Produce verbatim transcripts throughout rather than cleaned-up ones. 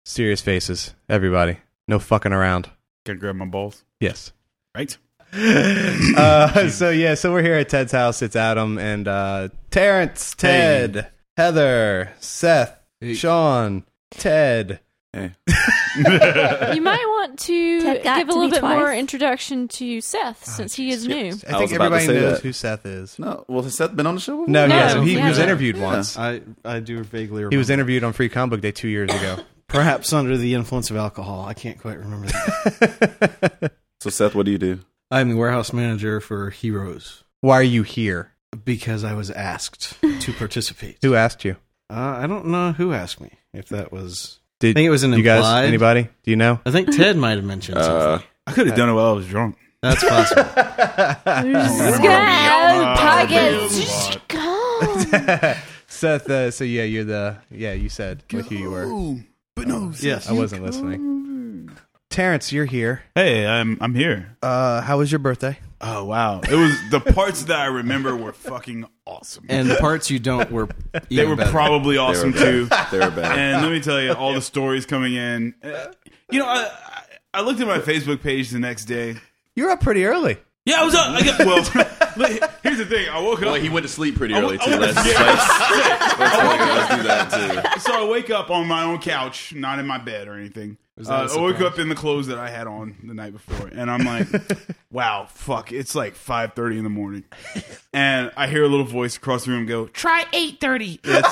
Serious faces, everybody. No fucking around. Can I grab my balls? Yes. Right. uh, so yeah, so we're here at Ted's house. It's Adam and uh, Terrence, Ted, hey. Heather, Seth, hey. Sean, Ted. Hey. You might want to give a little bit twice. more introduction to Seth, oh, since he is new. I think I everybody knows that. Who Seth is. No, well, has Seth been on the show before? No, no, he hasn't. He yeah, was no. interviewed yeah. once. I, I do vaguely remember. He was interviewed on Free Comic Book Day two years ago. Perhaps under the influence of alcohol. I can't quite remember that. So, Seth, what do you do? I'm the warehouse manager for Heroes. Why are you here? Because I was asked to participate. Who asked you? Uh, I don't know who asked me. If that was... Did, I think it was an you implied. guys, anybody? Do you know? I think Ted might have mentioned uh, something. I could have done it while I was drunk. That's possible. Seth, uh, so yeah, you're the, yeah, you said like who you were. But no, yes. I wasn't listening. Terrence, you're here. Hey, I'm I'm here. Uh, how was your birthday? Oh, wow. It was, the parts that I remember were fucking awesome. And the parts you don't were even They were better. probably awesome, they were too. They were bad. And let me tell you, all the stories coming in. Uh, you know, I, I looked at my Facebook page the next day. You were up pretty early. Yeah, I was up. I got, well, here's the thing. I woke up. Well, he went to sleep pretty early, I, too. I, Let's, yeah. let's, let's, let's do that, too. So I wake up on my own couch, not in my bed or anything. Uh, I woke up in the clothes that I had on the night before, and I'm like, wow, fuck, it's like five thirty in the morning. And I hear a little voice across the room go, try eight thirty. It's,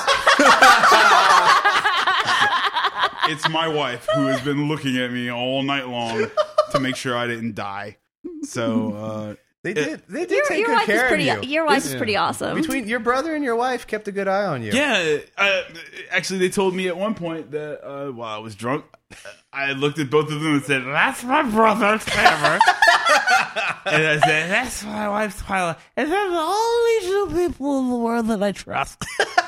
it's my wife who has been looking at me all night long to make sure I didn't die. So, uh... They did. They did your, take your good wife care is pretty, of you. Your wife This- is pretty awesome. Between your brother and your wife kept a good eye on you. Yeah, uh, actually, they told me at one point that uh, while I was drunk, I looked at both of them and said, "That's my brother's hammer," and I said, "That's my wife's Twyla," and they're the only two people in the world that I trust.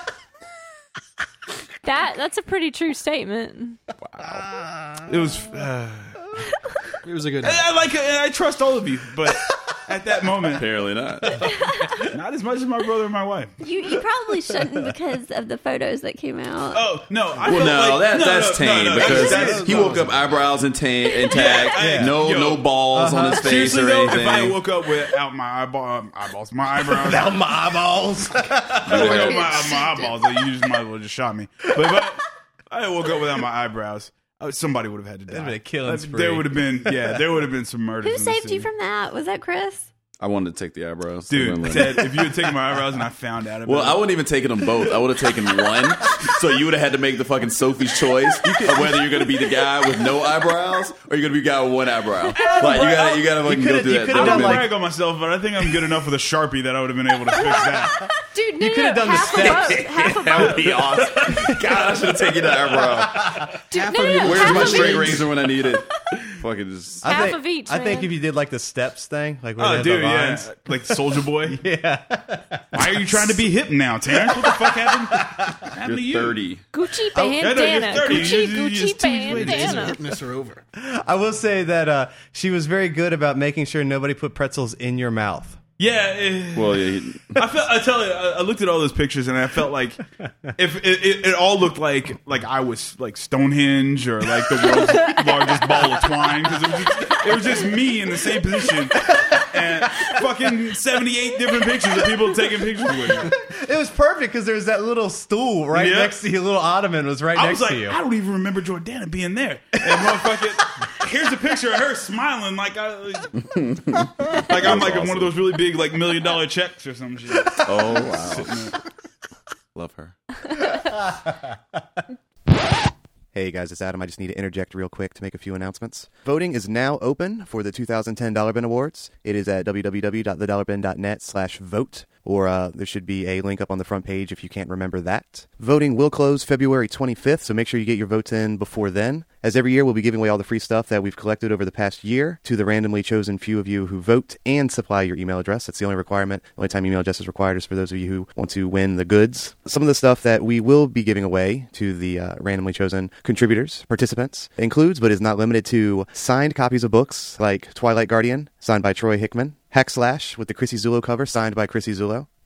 That that's a pretty true statement. Wow, it was. Uh, It was a good I, I like it, and I trust all of you, but at that moment, Apparently not. not as much as my brother and my wife. You you probably shouldn't because of the photos that came out. Oh no! I Well, felt no, like, that, no, that's no, tame no, no, because that's- that's- he woke up eyebrows intact, intact Yeah. no Yo. no balls on his face Seriously or though, anything. if I woke up without my eyeball, um, eyeballs, my eyebrows, Without my eyeballs. I woke up with my, my eyeballs, like, you just might as well just shot me. But if I, I woke up without my eyebrows, uh, somebody would have had to die. That'd been a killing Uh, spree. There would have been, yeah, there would have been some murders. Who in the saved city. you from that? Was that Chris? I wanted to take the eyebrows. Dude, Ted, if you had taken my eyebrows and I found out about Well, it. I wouldn't even taken them both. I would have taken one. So you would have had to make the fucking Sophie's choice of whether you're going to be the guy with no eyebrows or you're going to be the guy with one eyebrow. Like you got to you got to fucking go could've- through you that. could've I That don't done would've like- brag on myself, but I think I'm good enough with a Sharpie that I would have been able to fix that. Dude, no, You no, could have no, done the half steps. a boat, half a That would boat. be awesome. God, I should have taken the eyebrow. Dude, Half no, of no, you- no, Where's half my of straight each. razor when I need it? Fucking just. I Half think, of each, I think man. if you did like the steps thing, like where they Oh, had dude, the yeah, lines. like Soldier Boy. Yeah. Why are you trying to be hip now, Terrence? What the fuck happened? happened You're to you? thirty. Gucci Oh, yeah, no, you're bandana. thirty. Gucci, You- you- you Gucci just two weeks later. bandana. Hipness are over. I will say that uh, she was very good about making sure nobody put pretzels in your mouth. Yeah. eh, Well, yeah. He, I felt. I tell you, I, I looked at all those pictures and I felt like if it, it, it all looked like like I was like Stonehenge or like the world's largest ball of twine because it was just, it was just me in the same position and fucking seventy-eight different pictures of people taking pictures with me. It was perfect because there was that little stool right Yeah. next to you. Little ottoman was right I next was like, to you. I don't even remember Jordana being there. And motherfucker, here's a picture of her smiling like I, like I'm like awesome. one of those really big like million dollar checks or some shit. oh wow. Love her. Hey guys, it's Adam. I just need to interject real quick to make a few announcements. Voting is now open for the two thousand ten Dollar Bin Awards. It is at w w w dot the dollar bin dot net slash vote, or uh, there should be a link up on the front page if you can't remember that. Voting will close February twenty-fifth, so make sure you get your votes in before then. As every year, we'll be giving away all the free stuff that we've collected over the past year to the randomly chosen few of you who vote and supply your email address. That's the only requirement. The only time email address is required is for those of you who want to win the goods. Some of the stuff that we will be giving away to the uh, randomly chosen contributors, participants, includes, but is not limited to, signed copies of books like Twilight Guardian, signed by Troy Hickman, Hack Slash with the Chrissy Zulo cover, signed by Chrissy Zulo,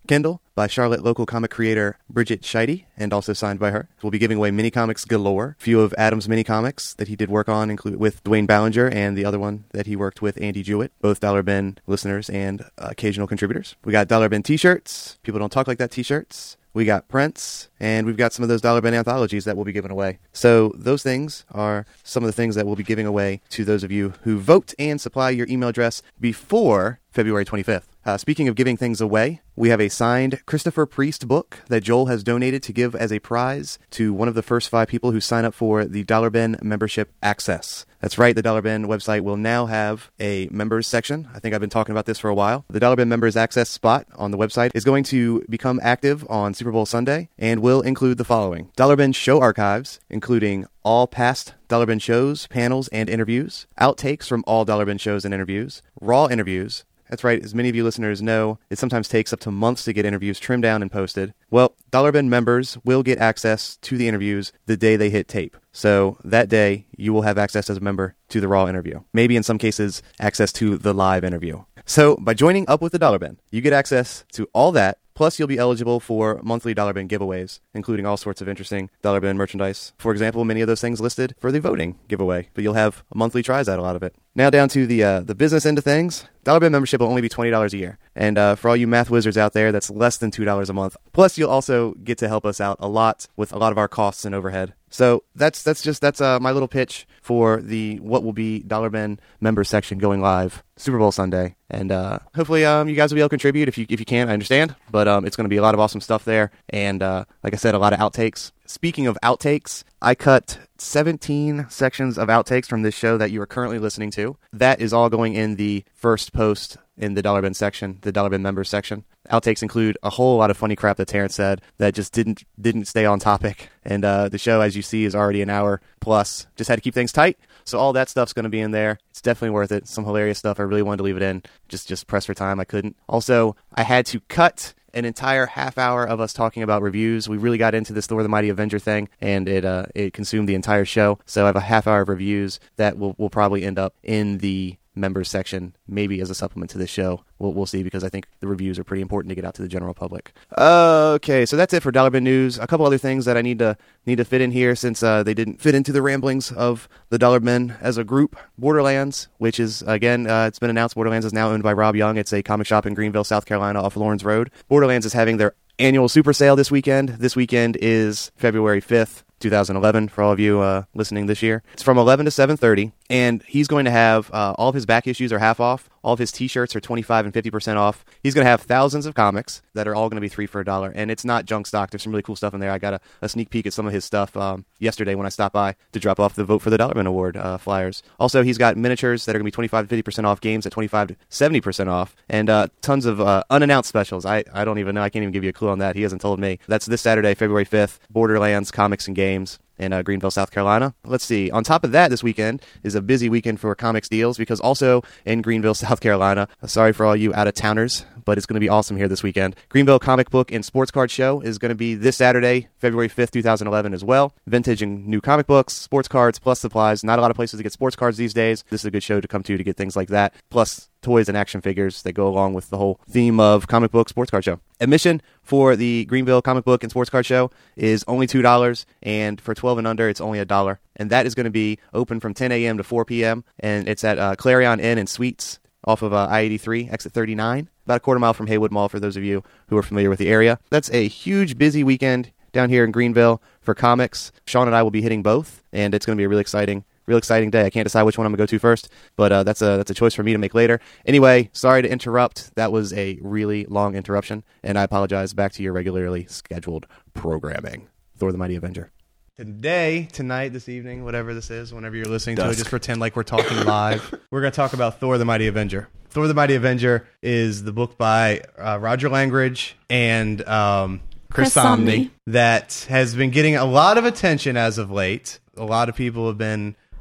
Kindle by Charlotte local comic creator Bridget Scheide, and also signed by her. We'll be giving away mini comics galore. A few of Adam's mini comics that he did work on include with Dwayne Ballinger, and the other one that he worked with Andy Jewett, both Dollar Bin listeners and uh, occasional contributors. We got Dollar Bin t-shirts, People Don't Talk Like That t-shirts. We got prints, and we've got some of those Dollar Bin anthologies that we'll be giving away. So those things are some of the things that we'll be giving away to those of you who vote and supply your email address before February twenty-fifth. Uh, speaking of giving things away, we have a signed Christopher Priest book that Joel has donated to give as a prize to one of the first five people who sign up for the Dollar Bin membership access. That's right, the Dollar Bin website will now have a members section. I think I've been talking about this for a while. The Dollar Bin members access spot on the website is going to become active on Super Bowl Sunday and will include the following: Dollar Bin show archives, including all past Dollar Bin shows, panels, and interviews, outtakes from all Dollar Bin shows and interviews, raw interviews. That's right, as many of you listeners know, it sometimes takes up to months to get interviews trimmed down and posted. Well, Dollar Bin members will get access to the interviews the day they hit tape. So that day, you will have access as a member to the raw interview. Maybe in some cases, access to the live interview. So by joining up with the Dollar Bin, you get access to all that. Plus, you'll be eligible for monthly Dollar Bin giveaways, including all sorts of interesting Dollar Bin merchandise. For example, many of those things listed for the voting giveaway, but you'll have monthly tries at a lot of it. Now down to the uh, the business end of things. Dollar Bin membership will only be twenty dollars a year. And uh, for all you math wizards out there, that's less than two dollars a month. Plus, you'll also get to help us out a lot with a lot of our costs and overhead. So that's that's just that's uh, my little pitch for the what will be Dollar Bin members section going live Super Bowl Sunday, and uh, hopefully um, you guys will be able to contribute. If you if you can, I understand, but um, it's going to be a lot of awesome stuff there, and uh, like I said, a lot of outtakes. Speaking of outtakes, I cut seventeen sections of outtakes from this show that you are currently listening to. That is all going in the first post in the Dollar Bin section, the Dollar Bin members section. Outtakes include a whole lot of funny crap that Terrence said that just didn't didn't stay on topic. And uh, the show, as you see, is already an hour plus. Just had to keep things tight. So all that stuff's going to be in there. It's definitely worth it. Some hilarious stuff. I really wanted to leave it in. Just just press for time. I couldn't. Also, I had to cut an entire half hour of us talking about reviews. We really got into this Thor the Mighty Avenger thing, and it uh, it consumed the entire show. So I have a half hour of reviews that will will probably end up in the members section, maybe as a supplement to this show. We'll, we'll see, because I think the reviews are pretty important to get out to the general public. Okay, so that's it for Dollar Bin news. A couple other things that I need to need to fit in here, since uh, they didn't fit into the ramblings of the Dollar Bin as a group. Borderlands, which is, again, uh, it's been announced, Borderlands is now owned by Rob Young. It's a comic shop in Greenville, South Carolina, off Lawrence Road. Borderlands is having their annual super sale this weekend. This weekend is February fifth. two thousand eleven, for all of you uh, listening this year. It's from eleven to seven thirty, and he's going to have uh, all of his back issues are half off. All of his t-shirts are twenty-five and fifty percent off. He's going to have thousands of comics that are all going to be three for a dollar, and it's not junk stock. There's some really cool stuff in there. I got a, a sneak peek at some of his stuff um, yesterday when I stopped by to drop off the Vote for the Dollar Bin Award uh, flyers. Also, he's got miniatures that are going to be twenty-five to fifty percent off, games at twenty-five to seventy percent off, and uh, tons of uh, unannounced specials. I, I don't even know. I can't even give you a clue on that. He hasn't told me. That's this Saturday, February fifth, Borderlands Comics and Games in uh, Greenville, South Carolina. Let's see. On top of that, this weekend is a busy weekend for comics deals, because also in Greenville, South Carolina, sorry for all you out-of-towners, but it's going to be awesome here this weekend. Greenville Comic Book and Sports Card Show is going to be this Saturday, February fifth, two thousand eleven as well. Vintage and new comic books, sports cards, plus supplies. Not a lot of places to get sports cards these days. This is a good show to come to to get things like that, plus toys and action figures that go along with the whole theme of comic book sports card show. Admission for the Greenville Comic Book and Sports Card Show is only two dollars, and for twelve and under, it's only a dollar. And that is going to be open from ten a.m. to four p.m., and it's at uh, Clarion Inn and Suites off of uh, I eighty-three, exit thirty-nine, about a quarter mile from Haywood Mall for those of you who are familiar with the area. That's a huge, busy weekend down here in Greenville for comics. Sean and I will be hitting both, and it's going to be a really exciting Real exciting day. I can't decide which one I'm going to go to first, but uh, that's a that's a choice for me to make later. Anyway, sorry to interrupt. That was a really long interruption, and I apologize. Back to your regularly scheduled programming. Thor the Mighty Avenger. Today, tonight, this evening, whatever this is, whenever you're listening Dusk. to it, just pretend like we're talking live. We're going to talk about Thor the Mighty Avenger. Thor the Mighty Avenger is the book by uh, Roger Langridge and um, Chris, Chris Samnee Samnee that has been getting a lot of attention as of late. A lot of people have been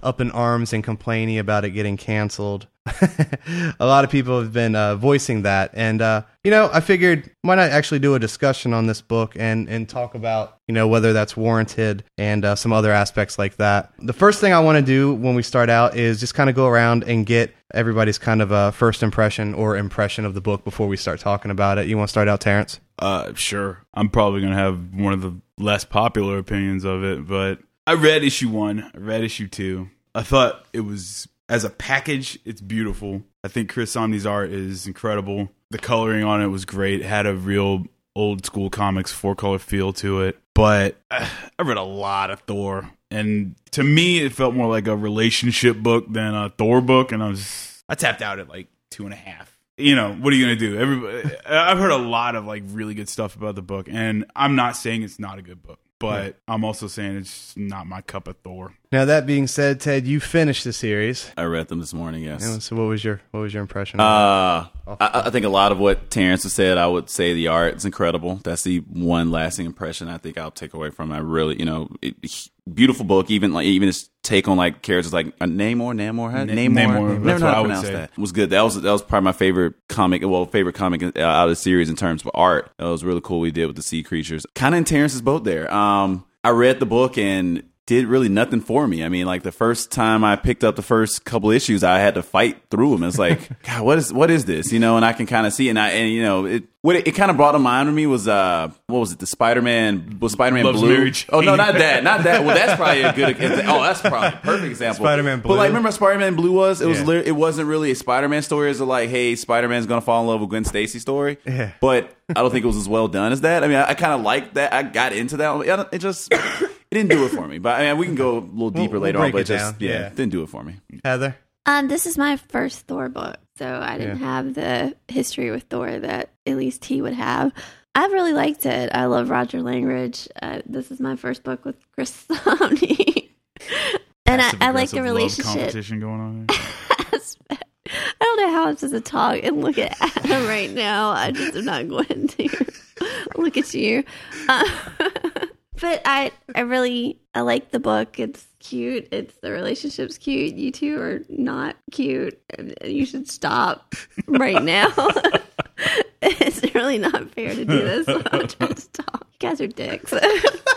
up in arms and complaining about it getting canceled. A lot of people have been uh, voicing that, and uh, you know, I figured why not actually do a discussion on this book and and talk about, you know, whether that's warranted and uh, some other aspects like that. The first thing I want to do when we start out is just kind of go around and get everybody's kind of a first impression or impression of the book before we start talking about it. You want to start out, Terrence? Uh, sure. I'm probably gonna have one of the less popular opinions of it, but I read issue one. I read issue two. I thought it was, as a package, it's beautiful. I think Chris Samnee's art is incredible. The coloring on it was great. It had a real old school comics four color feel to it. But uh, I read a lot of Thor, and to me, it felt more like a relationship book than a Thor book. And I was, I tapped out at like two and a half. You know, what are you gonna do? Everybody, I've heard a lot of like really good stuff about the book, and I'm not saying it's not a good book, but yeah. I'm also saying it's not my cup of Thor. Now, that being said, Ted, you finished the series. I read them this morning, yes. And so what was your what was your impression? Uh, of I, I think a lot of what Terrence has said, I would say the art is incredible. That's the one lasting impression I think I'll take away from it. I really, you know, it, beautiful book, even like even its take on like characters like uh, Namor, Namor, huh? N- Namor. Namor. Never know how to I would pronounce say. that. It was good. That was that was probably my favorite comic, well, favorite comic out of the series in terms of art. That was really cool. We did with the sea creatures. Kind of in Terrence's boat there. Um, I read the book and did really nothing for me. I mean, like the first time I picked up the first couple issues, I had to fight through them. It's like, God, what is what is this? You know, and I can kind of see, and I and you know, it what it, it kind of brought to mind with me was uh, what was it? The Spider-Man was Spider-Man Loves Blue. Mary Jane. Oh no, not that, not that. Well, that's probably a good. Oh, that's probably a perfect example. Spider-Man Blue. But like, remember, how Spider-Man Blue was it was Yeah. lit- it wasn't really a Spider-Man story. It was like, hey, Spider-Man's gonna fall in love with Gwen Stacy story. Yeah. But I don't think it was as well done as that. I mean, I, I kind of liked that. I got into that. It just. It didn't do it for me, but I mean, we can go a little deeper we'll later on. break But it just down. yeah, Yeah. it didn't do it for me. Heather? Um, this is my first Thor book, so I didn't Yeah. have the history with Thor that at least he would have. I really liked it. I love Roger Langridge. Uh, this is my first book with Chris Samnee. And I, I like the Passive-aggressive love relationship. competition going on here. I don't know how I'm supposed to talk and look at Adam right now. I just am not going to look at you. Uh, but I, I really, I like the book. It's cute. It's the relationship's cute. You two are not cute. You should stop right now. It's really not fair to do this. I'm trying to stop. You guys are dicks. And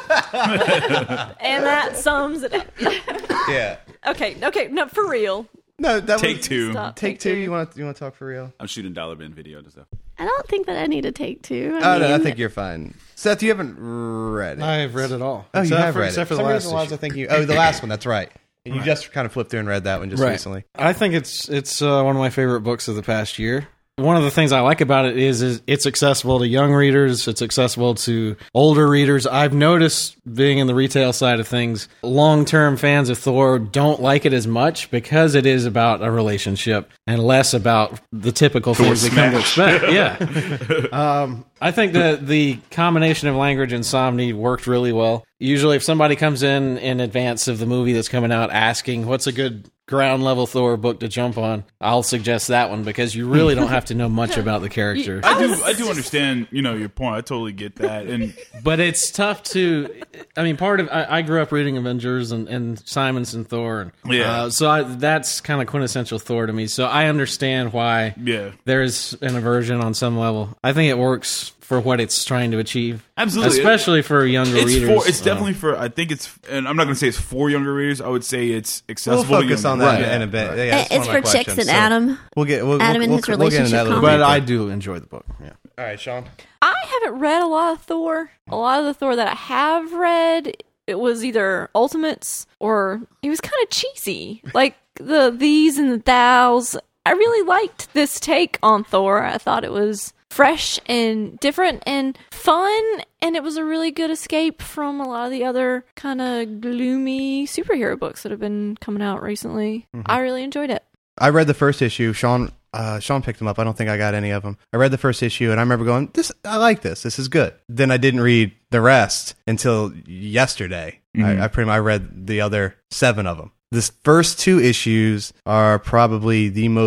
that sums it up. Yeah. Okay, okay, no, for real. No, that Take was, two. Stop. Take two. You want to you want to talk for real? I'm shooting dollar bin video and stuff. I don't think that I need to take two. I Oh no, I mean, think you're fine. Seth, you haven't read it. I've read it all. Oh, you Except have for- read except it. for the Some last reason why I issue. was thinking. Oh, the last one. That's right. And you just kind of flipped through and read that one just Right. recently. I think it's it's uh, one of my favorite books of the past year. One of the things I like about it is, is it's accessible to young readers. It's accessible to older readers. I've noticed, being in the retail side of things, long-term fans of Thor don't like it as much because it is about a relationship and less about the typical things we come to expect. Yeah. Um, I think that the combination of Langridge and Samnee worked really well. Usually if somebody comes in in advance of the movie that's coming out asking what's a good ground level Thor book to jump on, I'll suggest that one because you really don't have to know much about the character. I do, I do understand, you know, your point. I totally get that, and But it's tough to. I mean, part of I, I grew up reading Avengers and, and Simonson Thor, and, Yeah. Uh, so I, that's kind of quintessential Thor to me. So I understand why yeah, there's an aversion on some level. I think it works for what it's trying to achieve, absolutely. especially for younger It's readers. for. It's definitely for. I think it's, and I'm not going to say it's for younger readers. I would say it's We'll accessible. focus to on younger that readers. in a bit. Yeah, Uh, that's one it's of my for chicks questions. and So Adam. We'll get we'll, Adam we'll, and his we'll, we'll get into that a little but deeper. I do enjoy the book. Yeah. All right, Sean. I haven't read a lot of Thor. A lot of the Thor that I have read, it was either Ultimates or it was kind of cheesy. Like the these and the thous. I really liked this take on Thor. I thought it was fresh and different and fun, and it was a really good escape from a lot of the other kind of gloomy superhero books that have been coming out recently. Mm-hmm. I really enjoyed it. I read the first issue. Sean uh, Sean picked them up. I don't think I got any of them. I read the first issue, and I remember going, "This, I like this. This is good." Then I didn't read the rest until yesterday. Mhm. I, I pretty much I read the other seven of them. This first two issues are probably the most,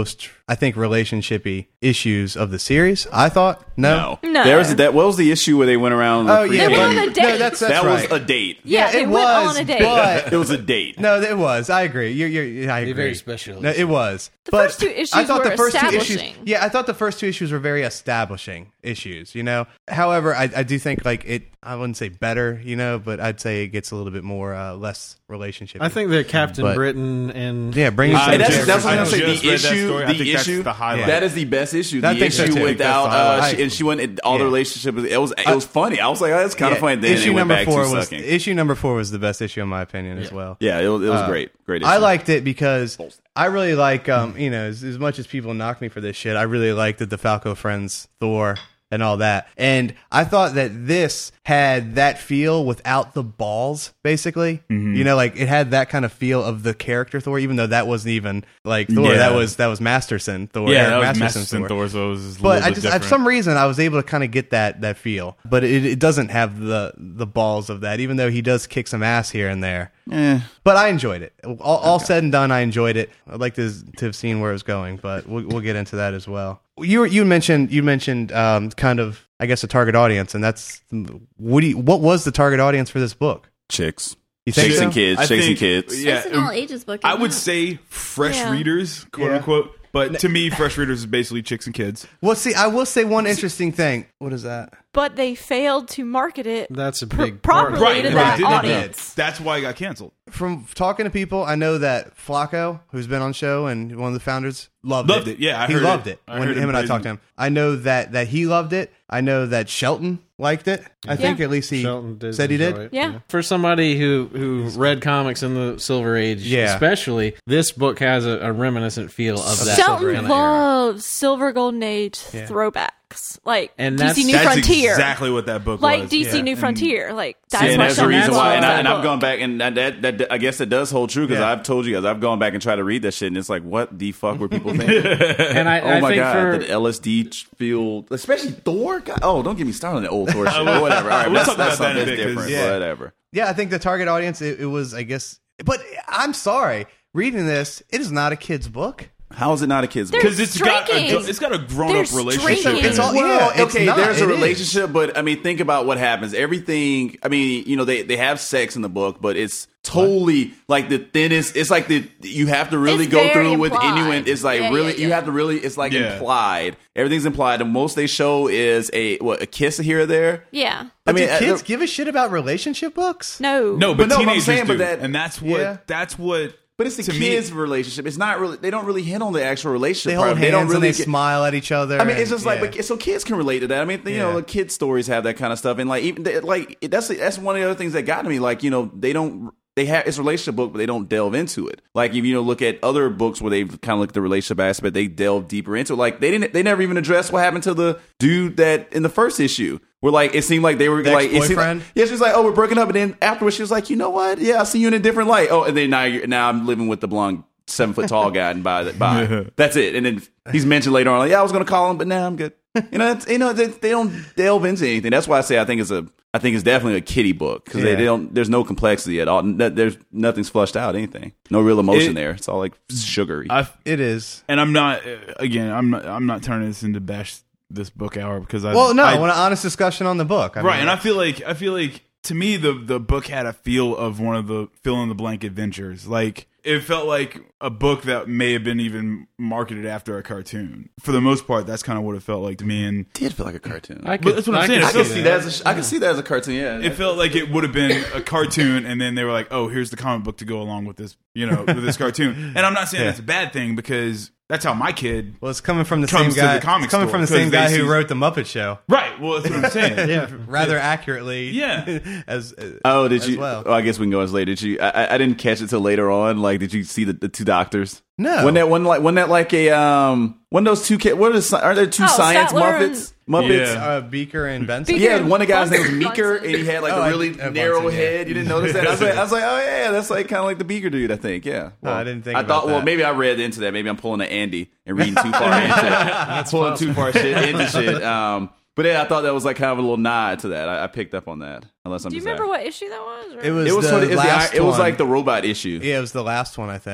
I think, relationshipy issues of the series. I thought no, No. No. There was that. What was the issue where they went around? the Oh yeah, freaking- They went on a date. no, that's, that's that right. was a date. Yeah, Yeah, they it went was, on a date. but It was a date. no, it was. I agree. You're, you're, I agree. very special. No, it was. The But first two issues I thought were the first two issues. establishing. Yeah, I thought the first two issues were very establishing issues. You know. However, I, I do think like it. I wouldn't say better. You know, but I'd say it gets a little bit more uh, less relationship. I think that Captain But- Britain and Yeah, bring I it Hey, to that's, just- that's what I I'm saying. just The read that issue, story. I the think that's issue, the highlight. that is the best issue. I The think so, issue too. without, That's the uh, highlight. she, and she went all the Yeah. relationship. It was, it was funny. I was like, oh, that's kind of Yeah, funny. Then issue it went number back four to was sucking. issue number four was the best issue in my opinion as well. Yeah, it was, it was Uh, great. Great issue. I liked it because I really like, um, you know, as, as much as people knock me for this shit, I really liked the DeFalco Friends Thor and all that. And I thought that this had that feel without the balls, basically. Mm-hmm. You know, like it had that kind of feel of the character Thor, even though that wasn't even like Thor. Yeah. That was that was Masterson Thor. Yeah, Eric that was Masterson's Masterson Thor, so it was a But little I bit just, for different. some reason, I was able to kind of get that that feel. But it, it doesn't have the the balls of that, even though he does kick some ass here and there. Eh. But I enjoyed it. All, all said and done, I enjoyed it. I'd like to to have seen where it was going, but we'll, we'll get into that as well. You were- you mentioned you mentioned um, kind of I guess a target audience, and that's what do you, what was the target audience for this book? Chicks. You think Chicks so? and kids. I Chicks and think- kids. Yeah, It's an all ages book. I isn't would it? say fresh Yeah. readers, quote Yeah. unquote. But to me, fresh readers is basically chicks and kids. Well, see, I will say one interesting thing. What is that? But they failed to market it that's a pr- big part of properly it. to and that they didn't. audience. That's why it got canceled. From talking to people, I know that Flacco, who's been on show and one of the founders, loved, Loved it, yeah, I he heard loved it. it, I when heard him him and I praising talked to him. I know that that he loved it. I know that Shelton liked it. I think at least he Shelton did said he enjoy did. it, Yeah. For somebody who who read comics in the Silver Age, Yeah. especially, this book has a, a reminiscent feel of that. Silver Shelton Age era. loves Silver Golden Age Yeah. throwbacks, like And D C that's- New That's Frontier, exactly what that book like was. D C Yeah. New And- Frontier. Like that's and why that's the Shelton reason why, loves and, I, that and I've book. gone back, and that, that, that I guess it does hold true because Yeah. I've told you guys I've gone back and tried to read that shit, and it's like, what the fuck were people thinking? And I, oh I my think god, for the L S D field, especially Thor. God, oh, don't get me started on the old Thor shit. But whatever. All right, We'll that's, talk that's about that in a something bit, 'cause- different. Yeah. Whatever. Yeah, I think the target audience it, it was, I guess. But I'm sorry, reading this, it is not a kid's book. How is it not a kid's book? There's Because it's got a, drinking. it's got a grown There's up relationship. drinking. in It's it. all- Well, yeah, it's okay, not. there's a It is. relationship, but I mean, think about what happens. Everything, I mean, you know, they, they have sex in the book, but it's totally like the thinnest. It's like the you have to really It's go very through with implied. innuendo. It's like Yeah, really, yeah, you yeah. have to really. It's like Yeah. implied. Everything's implied. The most they show is a what a kiss here or there. Yeah, But I mean, do uh, kids the- give a shit about relationship books? no, No, but, But no, but I'm teenagers saying, do, but that- and that's what Yeah. that's what. But it's the to kids' me, relationship. It's not really. They don't really hit on the actual relationship. They hold part. hands They don't really and they get- smile at each other. I mean, it's and- just like, yeah. but, so kids can relate to that. I mean, you Yeah. know, the kids' stories have that kind of stuff, and like, even they, like that's that's one of the other things that got to me. Like, you know, they don't. They have it's a relationship book, but they don't delve into it. Like if you know look at other books where they've kind of looked at the relationship aspect, they delve deeper into it. Like they didn't, they never even addressed what happened to the dude that in the first issue. Where like it seemed like they were The like it seemed ex-boyfriend? like, yeah, she was like, oh, we're breaking up, and then afterwards she was like, you know what? Yeah, I see you in a different light. Oh, and then now you're, now I'm living with the blonde seven foot tall guy, and by by that's it. And then he's mentioned later on, like, yeah, I was gonna call him, but now I'm good. You know, it's, you know, they, they don't delve into anything. That's why I say I think it's a, I think it's definitely a kiddie book because Yeah. they, they don't. There's no complexity at all. No, there's nothing's flushed out. Anything. No real emotion It- there. It's all like sugary. I It is. and I'm not uh, again. I'm not. I'm not turning this into bash this book hour because I. Well, no, I, I want an honest discussion on the book. I right, mean, and I feel like I feel like to me the the book had a feel of one of the fill in the blank adventures. Like it felt like a book that may have been even marketed after a cartoon. For the most part, that's kind of what it felt like to me. And It did feel like a cartoon. I I, could, that's what I'm I saying. could I can feel- see that. As a, I can see that as a cartoon. Yeah. it felt like it would have been a cartoon, and then they were like, "Oh, here's the comic book to go along with this," you know, with this cartoon. And I'm not saying Yeah. that's a bad thing because that's how my kid. well, it's coming from the Comes same to guy. the comic it's coming store, from the 'cause same they guy who see- wrote the Muppet Show. Right. Well, that's what I'm saying. Yeah, rather accurately. Yeah. as uh, Oh, did as you? well. Oh, I guess we can go as later. Did you? I, I- I didn't catch it till later on. Like, did you see the, the two doctors? No. Wasn't that one like? Wasn't that like a um? One of those two? Ki- what are the, are there two Oh, science Statler Muppets? Muppets. Yeah. uh, Beaker and Benson. Beaker. Yeah, one of the guys' name was Bunsen. Meeker, and he had like Oh, a I- really uh, narrow Bunsen, yeah. head. You didn't notice that? I was like, I was like, oh yeah, that's like kind of like the Beaker dude. I think, yeah. No, I didn't think I about thought, well, that. maybe I read into that. Maybe I'm pulling an Andy and reading too far into it. pulling too far shit into shit. Um, but yeah, I thought that was like kind of a little nod to that. I, I picked up on that. Unless I'm Do you just remember saying. what issue that was? Or? It was. It was the sort of, it was, the- last it was one. like the robot issue. Yeah, it was the last one, I think.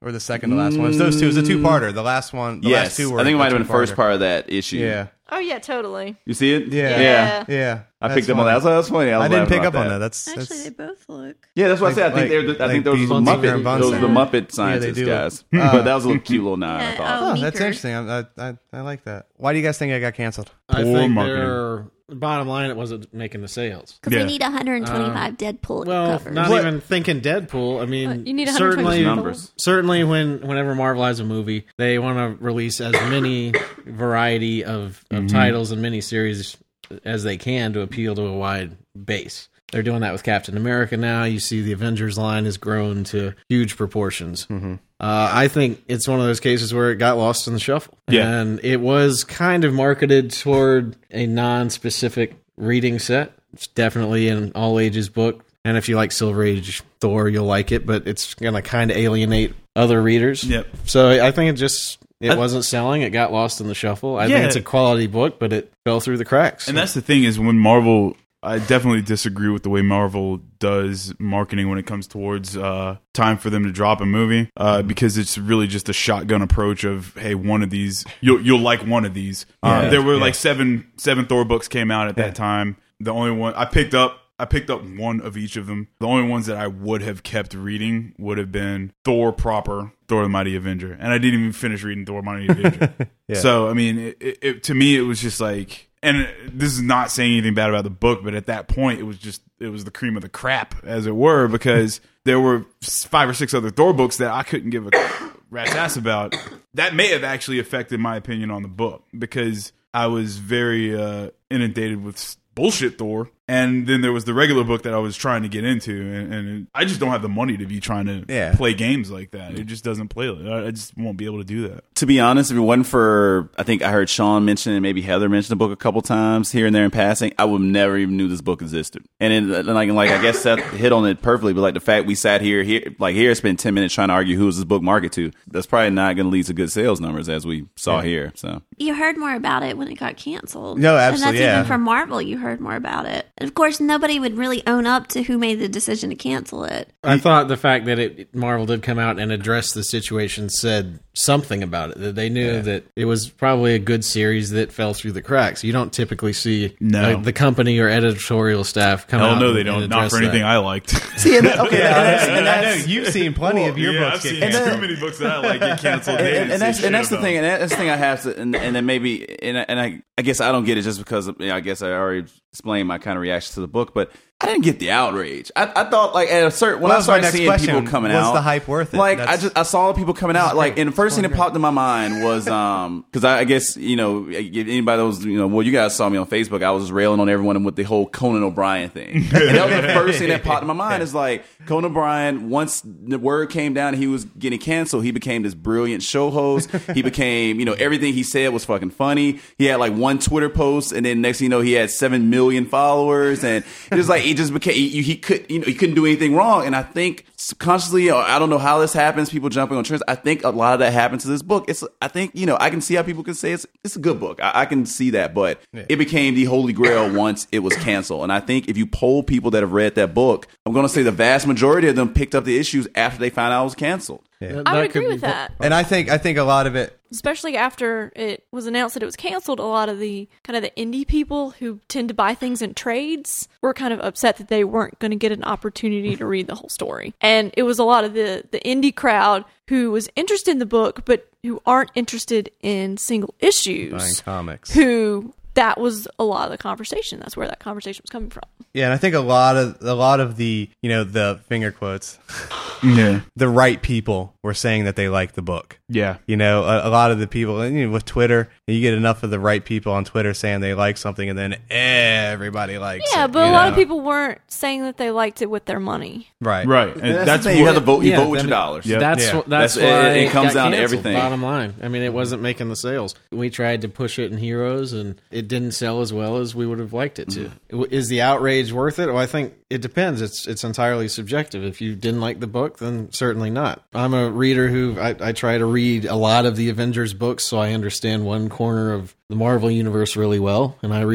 or the second to last one. It was those two. It was a two-parter. The last one, the yes, last two were I think it a might have been the first two-parter. part of that issue. Yeah, Oh yeah, totally. You see it? yeah, Yeah. yeah. I That's picked up on funny. that. That's, that's funny. I, was I didn't laughing pick up about on that. that. That's, Actually, that's they both look. Yeah, that's what I said. I Like- think they're. The, I like think those were the Bunsen Muppet. and Those were the Bunsen. Muppet scientists do. guys. Uh, but that was a little cute little nod. I Yeah, thought. oh, oh, that's Meeker. interesting. I, I I I like that. Why do you guys think I got canceled? I Poor think marketing. they're bottom line. It wasn't making the sales. Because Yeah. we need one hundred twenty-five Deadpool Well, covers. not What- even thinking Deadpool. I mean, Uh, you need certainly, one hundred twenty numbers. certainly when whenever Marvel has a movie, they want to release as many variety of, of titles and miniseries as they can to appeal to a wide base. They're doing that with Captain America now. You see the Avengers line has grown to huge proportions. Uh, I think it's one of those cases where it got lost in the shuffle. Yeah. And it was kind of marketed toward a non-specific reading set. It's definitely an all-ages book. And if you like Silver Age Thor, you'll like it, but it's going to kind of alienate other readers. Yep. So I think it just... It I- wasn't selling. It got lost in the shuffle. I Yeah. think it's a quality book, but it fell through the cracks. And that's the thing is when Marvel, I definitely disagree with the way Marvel does marketing when it comes towards uh, time for them to drop a movie, uh, because it's really just a shotgun approach of, hey, one of these, you'll you'll like one of these. Uh, Yeah. there were Yeah. like seven seven Thor books came out at Yeah. that time. The only one I picked up. I picked up one of each of them. The only ones that I would have kept reading would have been Thor proper, Thor the Mighty Avenger. And I didn't even finish reading Thor the Mighty Avenger. Yeah. So, I mean, it, it, it, to me, it was just like, and this is not saying anything bad about the book, but at that point, it was just, it was the cream of the crap, as it were, because there were five or six other Thor books that I couldn't give a rat's ass about. That may have actually affected my opinion on the book, because I was very uh, inundated with bullshit Thor, and then there was the regular book that I was trying to get into, and, and I just don't have the money to be trying to Yeah. play games like that. It just doesn't play. I I just won't be able to do that. To be honest, if it wasn't for, I think I heard Sean mention and maybe Heather mention the book a couple times here and there in passing, I would never even knew this book existed. And then, like, like I guess Seth hit on it perfectly, but like the fact we sat here, here, like here, spent ten minutes trying to argue who was this book marketed to, that's probably not going to lead to good sales numbers as we saw here. So You heard more about it when it got canceled. No, And absolutely, that's yeah. even from Marvel, you heard more about it. And of course, nobody would really own up to who made the decision to cancel it. I thought the fact that it Marvel did come out and address the situation said something about it. That they knew that it was probably a good series that fell through the cracks. You don't typically see No. like, the company or editorial staff come Hell out. no, and- they and don't. Not address for anything that. I liked. see, and, okay, and that's, and I know that's, you've seen plenty of your yeah, books I've get seen canceled. too many books that I like get canceled. and, They and, didn't and say that's shit and that's the about. thing, and that's the thing I have to, and, and then maybe, and, and I, I guess I don't get it just because of, you know, I guess I already explained my kind of reaction to the book, but I didn't get the outrage. I, I thought like at a certain when Well, I that was my started next seeing question. people coming Was out, the hype worth it? Like That's- I just I saw people coming out, like, great. and the first thing that That's popped in my mind was um because I, I guess you know anybody that was you know well you guys saw me on Facebook, I was just railing on everyone with the whole Conan O'Brien thing, and that was the first thing that popped in my mind is like Conan O'Brien. Once the word came down he was getting canceled, he became this brilliant show host. He became you know everything he said was fucking funny. He had like one Twitter post, and then next thing you know he had seven million followers, and it was like he just became he, he could you know he couldn't do anything wrong. And I think subconsciously, or I don't know how this happens, people jumping on trends. I think a lot of that happened to this book. It's I think you know I can see how people can say it's it's a good book. I, I can see that, but it became the holy grail once it was canceled. And I think if you poll people that have read that book, I'm going to say the vast majority of them picked up the issues after they found out it was canceled. That- I that would could agree be- with that. And I think I think a lot of it. Especially after it was announced that it was canceled, a lot of the kind of the indie people who tend to buy things in trades were kind of upset that they weren't going to get an opportunity to read the whole story. And it was a lot of the, the indie crowd who was interested in the book, but who aren't interested in single issues. Buying comics. Who that was a lot of the conversation. That's where that conversation was coming from. Yeah, and I think a lot of a lot of the you know the finger quotes, Yeah, the right people were saying that they liked the book. yeah. You know, a, a lot of the people and, you know, with Twitter, you get enough of the right people on Twitter saying they like something, and then everybody likes it. Yeah, but you a lot know? of people weren't saying that they liked it with their money. right, Right, and And that's, that's the thing. You what- have to vote. You Yeah, vote with then- your dollars. Yeah. That's Yeah. wh- that's, That's- why it- it comes got down to canceled, everything. Bottom line, I mean, it wasn't making the sales. We tried to push it in Heroes, and it didn't sell as well as we would have liked it to. W- Is the outrage worth it? Well, I think it depends. It's it's entirely subjective. If you didn't like the book, then certainly not. I'm a reader who I, I try to read a lot of the Avengers books, so I understand one corner of the Marvel universe really well, and I read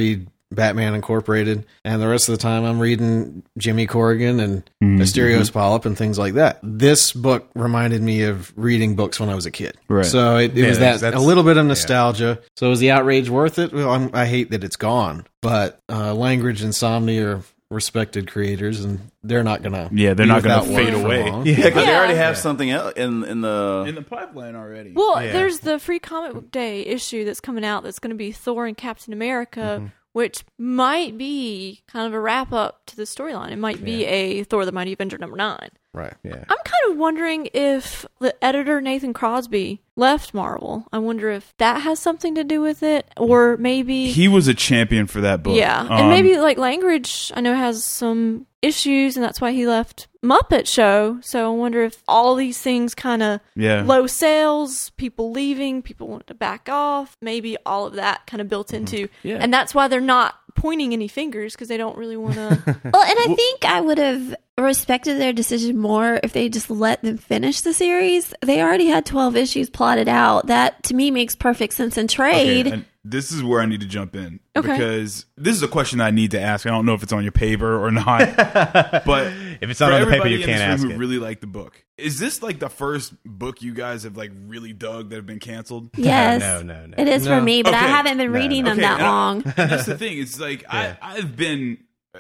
Batman Incorporated, and the rest of the time I'm reading Jimmy Corrigan and Mm-hmm. Asterios Polyp and things like that. This book reminded me of reading books when I was a kid. Right. So it, it Yeah, was that that's- a little bit of nostalgia. So is the outrage worth it? Well, I'm, I hate that it's gone, but uh, Langridge and Somni are respected creators, and they're not gonna Yeah, they're be not gonna without work fade for away. long. Yeah, because they Yeah. already have something else in in the. in the pipeline already. Well, Yeah. there's the Free Comic Book Day issue that's coming out that's going to be Thor and Captain America, Mm-hmm. which might be kind of a wrap up to the storyline. It might be a Thor the Mighty Avenger number nine. Right. Yeah. I'm kind of wondering if the editor Nathan Crosby left Marvel. I wonder if that has something to do with it, or maybe He was a champion for that book. yeah, Um, and maybe like Langridge I know has some issues, and that's why he left Muppet Show. So I wonder if all these things kind of yeah. low sales, people leaving, people want to back off, maybe all of that kind of built into, Yeah. and that's why they're not pointing any fingers because they don't really want to. Well, and I think I would have respected their decision more if they just let them finish the series. They already had twelve issues plotted out. That to me makes perfect sense in trade. Okay, and this is where I need to jump in Okay. because this is a question I need to ask. I don't know if it's on your paper or not, but If it's not for on the paper, everybody you in can't this room ask who it. really like the book, is this like the first book you guys have like really dug that have been canceled? Yes, No, no, no. it is No. for me, but I Okay. haven't been No, reading no. them Okay, that and I- long. And that's the thing. It's like Yeah. I, I've been.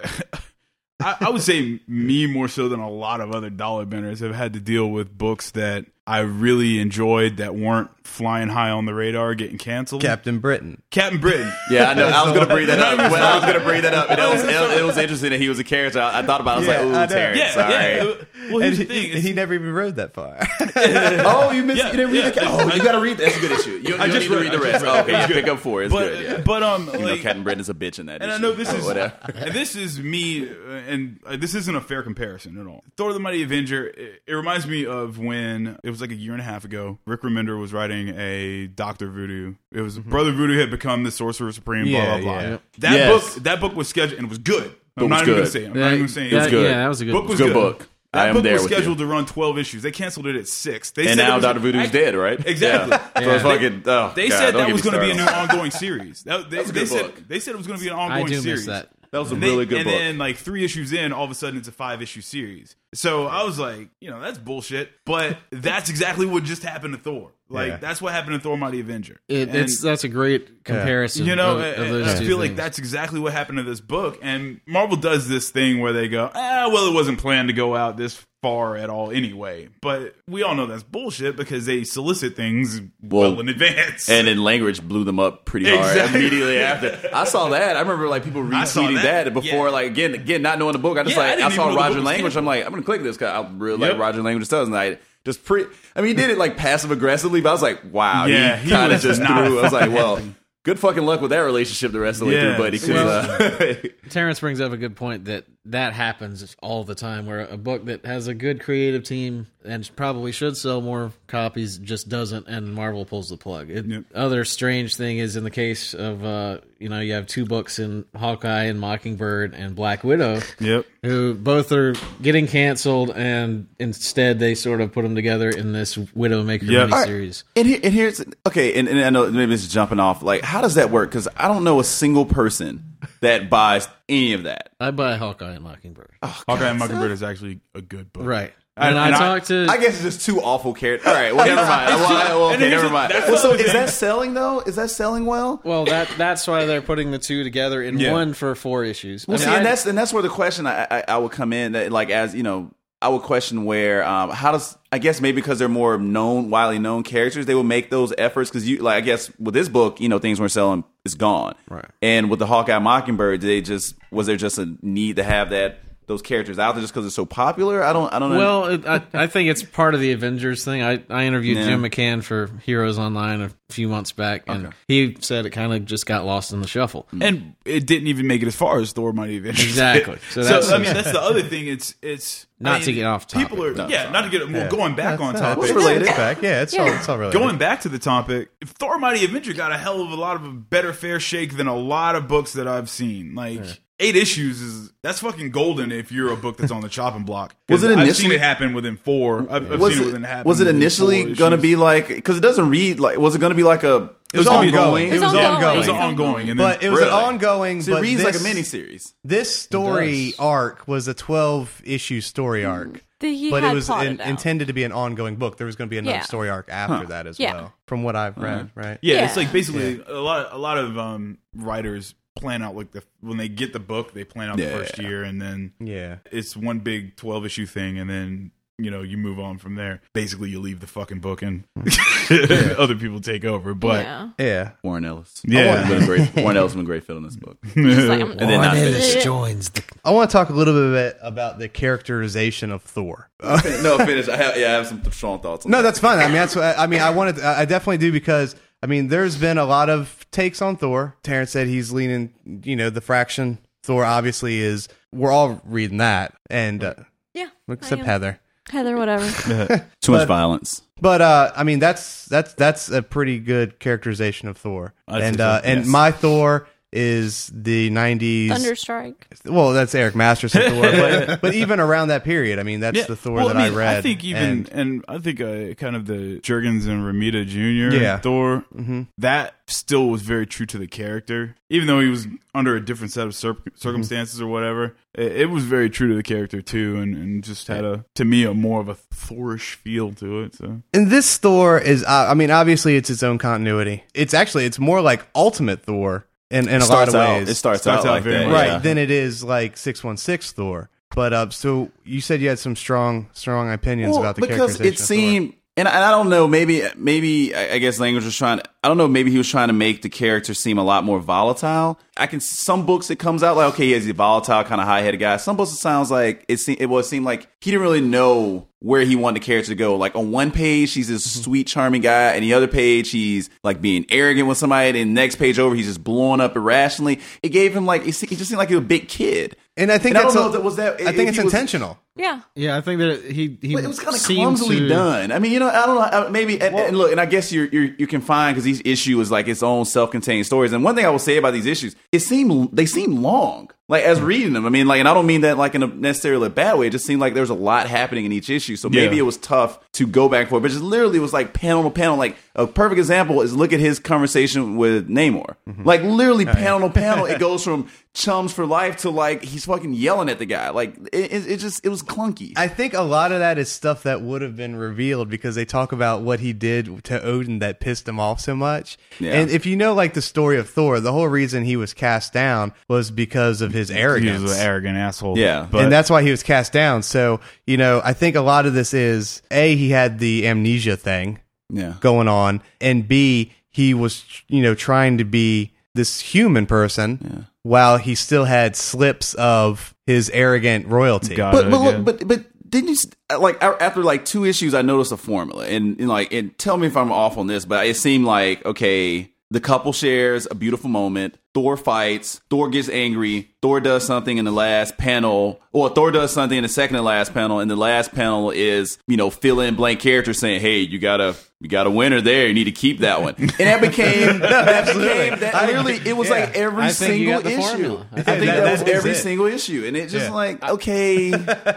I, I would say me more so than a lot of other dollar benders have had to deal with books that I really enjoyed that weren't flying high on the radar, getting canceled. Captain Britain. Captain Britain. Yeah, I know. I was going to bring that up. Well, I was going to bring that up. And it was, it, it was interesting that he was a character. I, I thought about it. I was Yeah, I like, know. ooh, Terrence, Yeah, sorry. yeah. Well, here's And the he, thing. and It's, he never even rode that far. Oh, you missed. Yeah, you didn't read yeah. the. Oh, you got to read. That's a good issue. You, you I don't just need to read- read the I rest. just read Oh, it. okay, yeah, It's pick good. up four. It's but, good. Yeah. but um, You know, like, Captain Britain is a bitch in that. and I issue. know this Oh, is whatever. and this is me, uh, and uh, this isn't a fair comparison at all. Thor: The Mighty Avenger. It, it reminds me of when it was like a year and a half ago. Rick Remender was writing a Doctor Voodoo. It was Brother Voodoo had become the Sorcerer Supreme. Yeah, blah blah blah. yeah. That Yes. book. That book was scheduled and it was good. I'm Book not was even going to good. say. it. I'm Yeah, not even saying that- it was good. Yeah, that was a good Book was Good good. book. That I am book there was with scheduled you. to run twelve issues. They canceled it at six. They And said it now was- Doctor Voodoo's act- dead, right? Exactly. Yeah. So it's fucking. Oh, They God, said don't that get was me going to be a new started. ongoing series. That, they, That was a they good said book. they said it was going to be an I ongoing do series. miss that. That was a And they- really good and book. then like three issues in, all of a sudden it's a five issue series. So I was like, you know, that's bullshit. But that's exactly what just happened to Thor. Like Yeah. that's what happened to Thor: Mighty Avenger. It, And, it's that's a great comparison. you know, of, and- of and those I two feel like things. that's exactly what happened to this book. And Marvel does this thing where they go, ah, well, it wasn't planned to go out this far at all anyway. But we all know that's bullshit because they solicit things well, Well, in advance. And then Langridge blew them up pretty hard Exactly. immediately after. I saw that. I remember like people I saw retweeting that. that, before, Yeah. like again, again, not knowing the book. I just Yeah, I like I, didn't saw even know the Roger book was Language. canceled. I'm like, I'm gonna click this because I really Yep. like Roger Language stuff. And I just pre. I mean, he did it like passive aggressively, but I was like, wow, Yeah, he he kind of was just not threw. I was like, well, happy. good fucking luck with that relationship the rest of the way Yeah. through, buddy. 'cause, Well- uh, Terrence brings up a good point that that happens all the time, where a book that has a good creative team and probably should sell more copies just doesn't, and Marvel pulls the plug. It, Yep. Other strange thing is in the case of uh, you know you have two books in Hawkeye and Mockingbird and Black Widow, Yep. who both are getting canceled, and instead they sort of put them together in this Widowmaker Yep. miniseries. And, here, and here's okay, and, and I know maybe this is jumping off. Like, how does that work? Because I don't know a single person that buys any of that. I buy Hawkeye and Mockingbird, Hawkeye and Mockingbird is actually a good book. right? And- And, I and I- talked to I guess it's just two awful characters. All right, well, never mind. Well, I- well, And okay, here's never the- mind. that's Well, the so other is thing. that selling though? Is that selling well? well, that that's why they're putting the two together in Yeah. one for four issues. Well, I see, mean, and I- that's and that's where the question I, I, I would come in. That like as you know, I would question where um, how does I guess maybe because they're more known, widely known characters, they will make those efforts because you like I guess with this book, you know, things weren't selling, it's gone. Right. And with the Hawkeye Mockingbird, they just was there just a need to have that those characters out there just because it's so popular? I don't I don't know. Well, it, I, I think it's part of the Avengers thing. I, I interviewed Yeah. Jim McCann for Heroes Online a few months back, and Okay. he said it kind of just got lost in the shuffle. And it didn't even make it as far as Thor: Mighty Avenger. Exactly. So So, that's- I mean, that's the other thing. It's it's Not I mean, to get off topic. People are No, yeah, sorry. not to get well, going back on topic. It's related. It's back. Yeah, it's all it's all related. Going back to the topic, if Thor: Mighty Avenger got a hell of a lot of a better fair shake than a lot of books that I've seen. Like eight issues is that's fucking golden if you're a book that's on the chopping block. 'Cause Was it I've seen initially- it happen within four. I've, I've was seen it it, within happen. was it within initially four going to issues. be like because it doesn't read like was it going to be like a It was ongoing. ongoing. It It was was ongoing. ongoing. It was ongoing, and then But it was Really? an ongoing. So it but reads this, like a miniseries. This story does. arc was a twelve issue story arc, The, he but had it was plotted in, out. intended to be an ongoing book. There was going to be another Yeah. story arc after Huh. that as Yeah. well, from what I've read. Right? yeah, Yeah. it's like basically a lot. A lot of um, writers plan out like the when they get the book, they plan out the Yeah. first year, and then Yeah. it's one big twelve issue thing, and then you know you move on from there. Basically, you leave the fucking book and other people take over. But yeah. Yeah. Warren Ellis. Yeah. Been a great, Warren Ellis been a great fit on this book. He's like, I'm- And then not finish. joins the. I want to talk a little bit about the characterization of Thor. no, finish. I have, yeah, I have some strong thoughts on No, that. that's fine. I mean, that's. I mean, I wanted. I definitely do because I mean, there's been a lot of takes on Thor. Terrence said he's leaning. You know, the fraction. Thor obviously is. We're all reading that, and uh, yeah. except I am. Heather. Heather, whatever. Too much but- violence. But uh, I mean, that's that's that's a pretty good characterization of Thor. I'd say And so, uh, and yes. my Thor is the nineties. Thunderstrike. Well, that's Eric Masterson Thor, but, but even around that period, I mean, that's yeah. the Thor well, that I, I, mean, read. I think even and- and, I think uh, kind of the Jurgens and Ramita Junior Yeah. Thor Mhm. that still was very true to the character, even though he was under a different set of cir- circumstances or whatever. It, it was very true to the character too, and, and just had a to me a more of a Thorish feel to it. So And this Thor is, uh, I mean, obviously it's its own continuity. It's actually, it's more like Ultimate Thor in, in a lot Starts of out, ways. it starts, Starts out, out like very that. much. right, yeah. than it is like six one six Thor. But uh, so you said you had some strong, strong opinions Well, about the because characterization it of Thor. seemed, and I, and I don't know, maybe, maybe I I guess language was trying. I don't know, maybe he was trying to make the character seem a lot more volatile. I can some books it comes out like okay, he's a volatile kind of high headed guy. Some books it sounds like it seemed it was seemed like he didn't really know where he wanted the character to go. Like on one page he's this sweet, charming guy, and the other page he's like being arrogant with somebody, and the next page over he's just blowing up irrationally. It gave him like it, se- it just seemed like he was a big kid. And I think And I that's don't know a- if that was that. I if think it's he was- intentional. Yeah. Yeah, I think that he he But it was kind of seemed clumsily to- done. I mean, you know, I don't know. uh, Maybe and, and look, and I guess you're you're you're confined because each issue is like its own self-contained stories. And one thing I will say about these issues, it seemed they seem long. Like as reading them, I mean, like, and I don't mean that like in a necessarily a bad way. It just seemed like there was a lot happening in each issue. So maybe Yeah. it was tough to go back and forth. But just literally, it was like panel to panel. Like a perfect example is look at his conversation with Namor. Like literally panel to panel, it goes from chums for life to like he's fucking yelling at the guy. Like it, it, it just it was clunky. I think a lot of that is stuff that would have been revealed because they talk about what he did to Odin that pissed him off so much. Yeah. And if you know like the story of Thor, the whole reason he was cast down was because of his he arrogance. was an arrogant asshole. Yeah. but and that's why he was cast down. So, you know, I think a lot of this is A, he had the amnesia thing yeah. going on, and B, he was, you know, trying to be this human person Yeah. while he still had slips of his arrogant royalty. God. But but yeah. look, but but didn't you s- like a- after like two issues? I noticed a formula, and, and like and tell me if I'm off on this, but it seemed like okay, the couple shares a beautiful moment. Thor fights. Thor gets angry. Thor does something in the last panel, or Thor does something in the second to last panel. And the last panel is you know fill in blank character saying, "Hey, you gotta you got a winner there. You need to keep that one." And that became that became that literally. It was Yeah. like every I think you single got the issue. formula. I think that- that, was that is every it. single issue, and it just Yeah. like okay.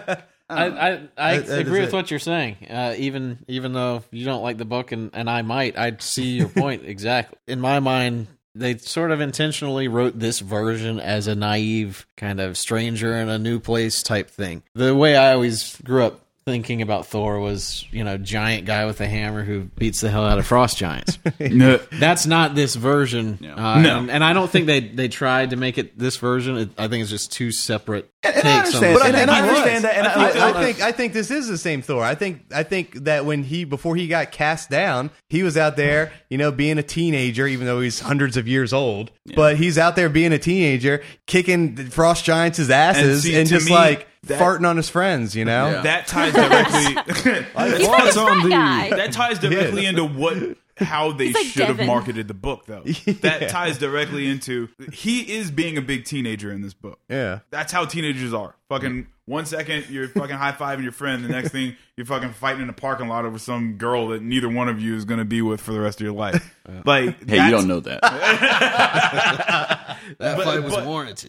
I, I, I That- that agree is with it. what you're saying. Uh, even even though you don't like the book, and, and I might, I see your point exactly. In my mind, they sort of intentionally wrote this version as a naive kind of stranger in a new place type thing. The way I always grew up thinking about Thor was, you know, giant guy with a hammer who beats the hell out of frost giants. No. That's not this version. Uh, No. and, and I don't think they, they tried to make it this version. It, I think it's just two separate And, and I takes on understand, the but I, same and I thing. understand that. And I, I, I, I think I think this is the same Thor. I think I think that when he before he got cast down, he was out there, you know, being a teenager, even though he's hundreds of years old. But he's out there being a teenager, kicking the frost giants' asses, and, see, to just me, like that- farting on his friends. You know, Yeah. That ties directly. He's like a fat guy. that ties directly into what how they He's like should have Devin. marketed the book, though. That ties directly into he is being a big teenager in this book. yeah. That's how teenagers are. Fucking one second you're fucking high fiving your friend, the next thing you're fucking fighting in a parking lot over some girl that neither one of you is going to be with for the rest of your life. Like, hey, you that's- don't know that. That But- fight was but- warranted.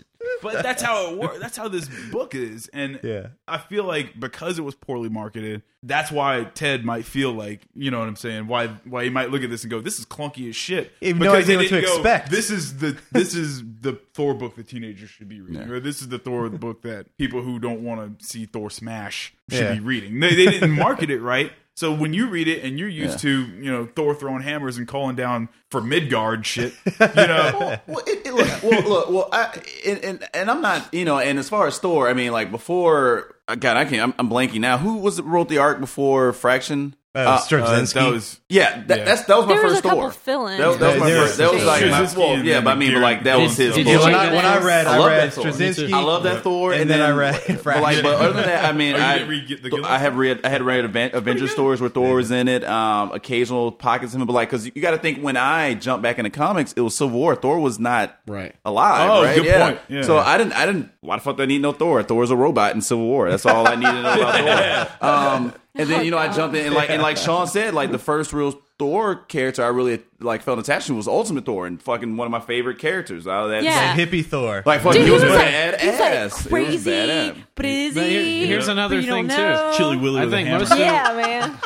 but that's how it works. That's how this book is, and Yeah. I feel like because it was poorly marketed, that's why Ted might feel like, you know what I'm saying? Why why he might look at this and go, "This is clunky as shit." Even no Because idea they what to didn't go, expect. This is the this is the Thor book that teenagers should be reading, Yeah. or this is the Thor book that people who don't want to see Thor smash should Yeah. be reading. They, they didn't market it right. So when you read it and you're used Yeah. to, you know, Thor throwing hammers and calling down for Midgard shit, you know, well, it, it, look, well, look, well, I, and, and and I'm not, you know, and as far as Thor, I mean, like before, God, I can't, I'm, I'm blanking now. Who was it wrote the arc before Fraction? Uh, Uh, Straczynski. that was Yeah, that, Yeah. that's that was my There was first a couple Thor. fill-ins. That, was- that was my There first. That was was- like my, Straczynski well, and yeah, but I mean, but like that was Did- his. did book. you when, like I, that? when I read, I, I love read that Thor. Straczynski. I love that Thor, And then I read But like, but other than that, I mean, Oh, you I, didn't read the Gillis I have read, I had read Aven- Avenger stories where Thor was in it. Um, occasional pockets of him, but like, because you got to think when I jumped back into comics, it was Civil War. Thor was not Right. alive. Oh, right? good yeah. point. Yeah. So I didn't, I didn't. Why the fuck do I need no Thor? Thor's a robot in Civil War. That's all I needed to know about Thor. Um, and then you know I jumped in and like and like Sean said, like the first real Thor character I really like felt attached to was Ultimate Thor, and fucking one of my favorite characters out of that. Yeah. Hippie Thor. Like fucking, Dude, he was, he was like, badass. he was like It was crazy, badass. but is But here- he? here's another But you thing don't too. know. Chili Willy I with a think hammer. most of- Yeah, man.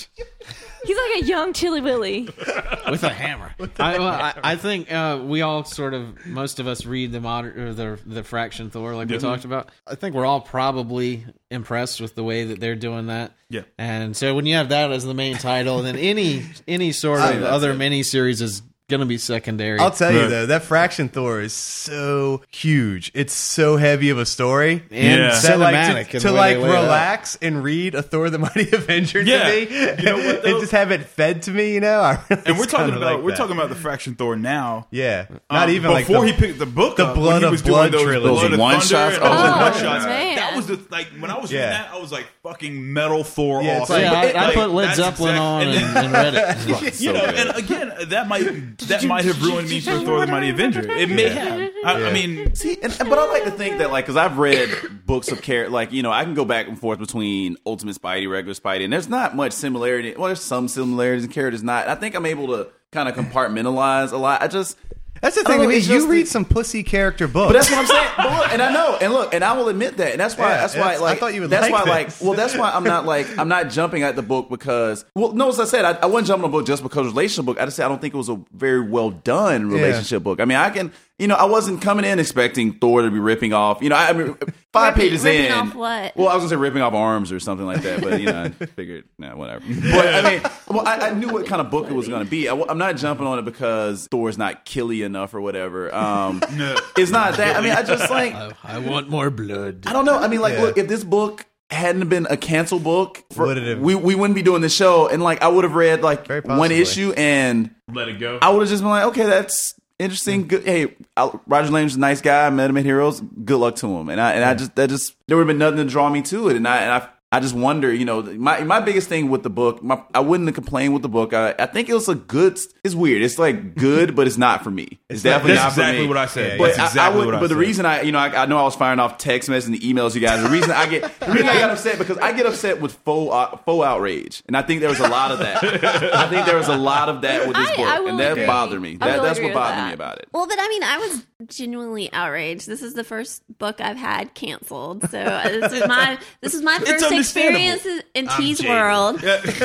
He's like a young Chili Willy. with a hammer. I, well, I, I think uh, we all sort of, most of us read the modern or the the Fraction Thor, like we talked about. I think we're all probably impressed with the way that they're doing that. Yeah. And so when you have that as the main title, then any any sort of other mini series is going to be secondary. I'll tell you Right. though, that Fraction Thor is so huge. It's so heavy of a story, And Yeah. that, like, cinematic to, in to the way like they lay it out. relax and read a Thor: The Mighty Avenger Yeah. to me, You know what, though? and just have it fed to me. You know, I really And we're talking kinda about like we're that. talking about the Fraction Thor now. yeah, not Um, even like before the, he picked the book the up, Blood when he of was Blood doing those trilogy. Blood Those of one Thunder shots? and all Oh, those my one God. shots. Man. That was the like when I was Yeah. reading that, I was like fucking metal Thor Yeah, it's awesome. like- yeah, I, I Like, put Led that's Zeppelin exact- on and and, then- and read it. you So know, good. and again, that might that might have ruined me for Thor: The Mighty Avenger. It may have. I, I mean, See, and, but I like to think that, like, because I've read books of character, like, you know, I can go back and forth between Ultimate Spidey, regular Spidey, and there's not much similarity. Well, there's some similarities in characters, not. I think I'm able to kind of compartmentalize a lot. I just. That's the I don't thing. know, with me, it's you just read the- some pussy character books. But that's what I'm saying. But look, and I know, and look, and I will admit that, and that's why. Yeah, that's why. that's- I Like, thought you would that's like why. this. Like, well, that's why I'm not like I'm not jumping at the book because. Well, no, as I said, I, I wasn't jumping on a book just because it was a relationship book. I just said I don't think it was a very well done relationship book. I mean, I can, you know, I wasn't coming in expecting Thor to be ripping off. You know, I, I mean, five Ripping- pages ripping in. off what? Well, I was gonna say ripping off arms or something like that, but you know, I figured, nah, whatever. But I mean, well, I, I knew what kind of book it was gonna be. I, am not jumping on it because Thor's not killy enough or whatever. Um, it's not that. I mean, I just like. I, I want more blood. I don't know. I mean, like, Yeah. look, if this book hadn't been a cancel book, for, Would it have- we we wouldn't be doing the show. And like, I would have read like Very one possibly. issue, and let it go. I would have just been like, okay, that's interesting. Good. Hey, I, Roger Lane's a nice guy. I met him at Heroes. Good luck to him. And I and I just that just there would have been nothing to draw me to it. And I and I. I just wonder, you know, my my biggest thing with the book, my, I wouldn't have complained with the book. I, I think it was a good. It's weird. It's like good, but it's not for me. It's, definitely That's not for exactly me. what I said. Yeah, But That's I- exactly I, would, what I but the said. reason I, you know, I, I know I was firing off text messages and emails, you guys. The reason I get, the reason I got upset because I get upset with faux, uh, faux outrage, and I think there was a lot of that. I think there was a lot of that with this I- book, I will and that agree. bothered me. I That, will that's agree what with bothered that. me about it. Well, but I mean, I was genuinely outraged. This is the first book I've had canceled, so uh, this is my this is my It's first understandable. experience in I'm T's jaded. world.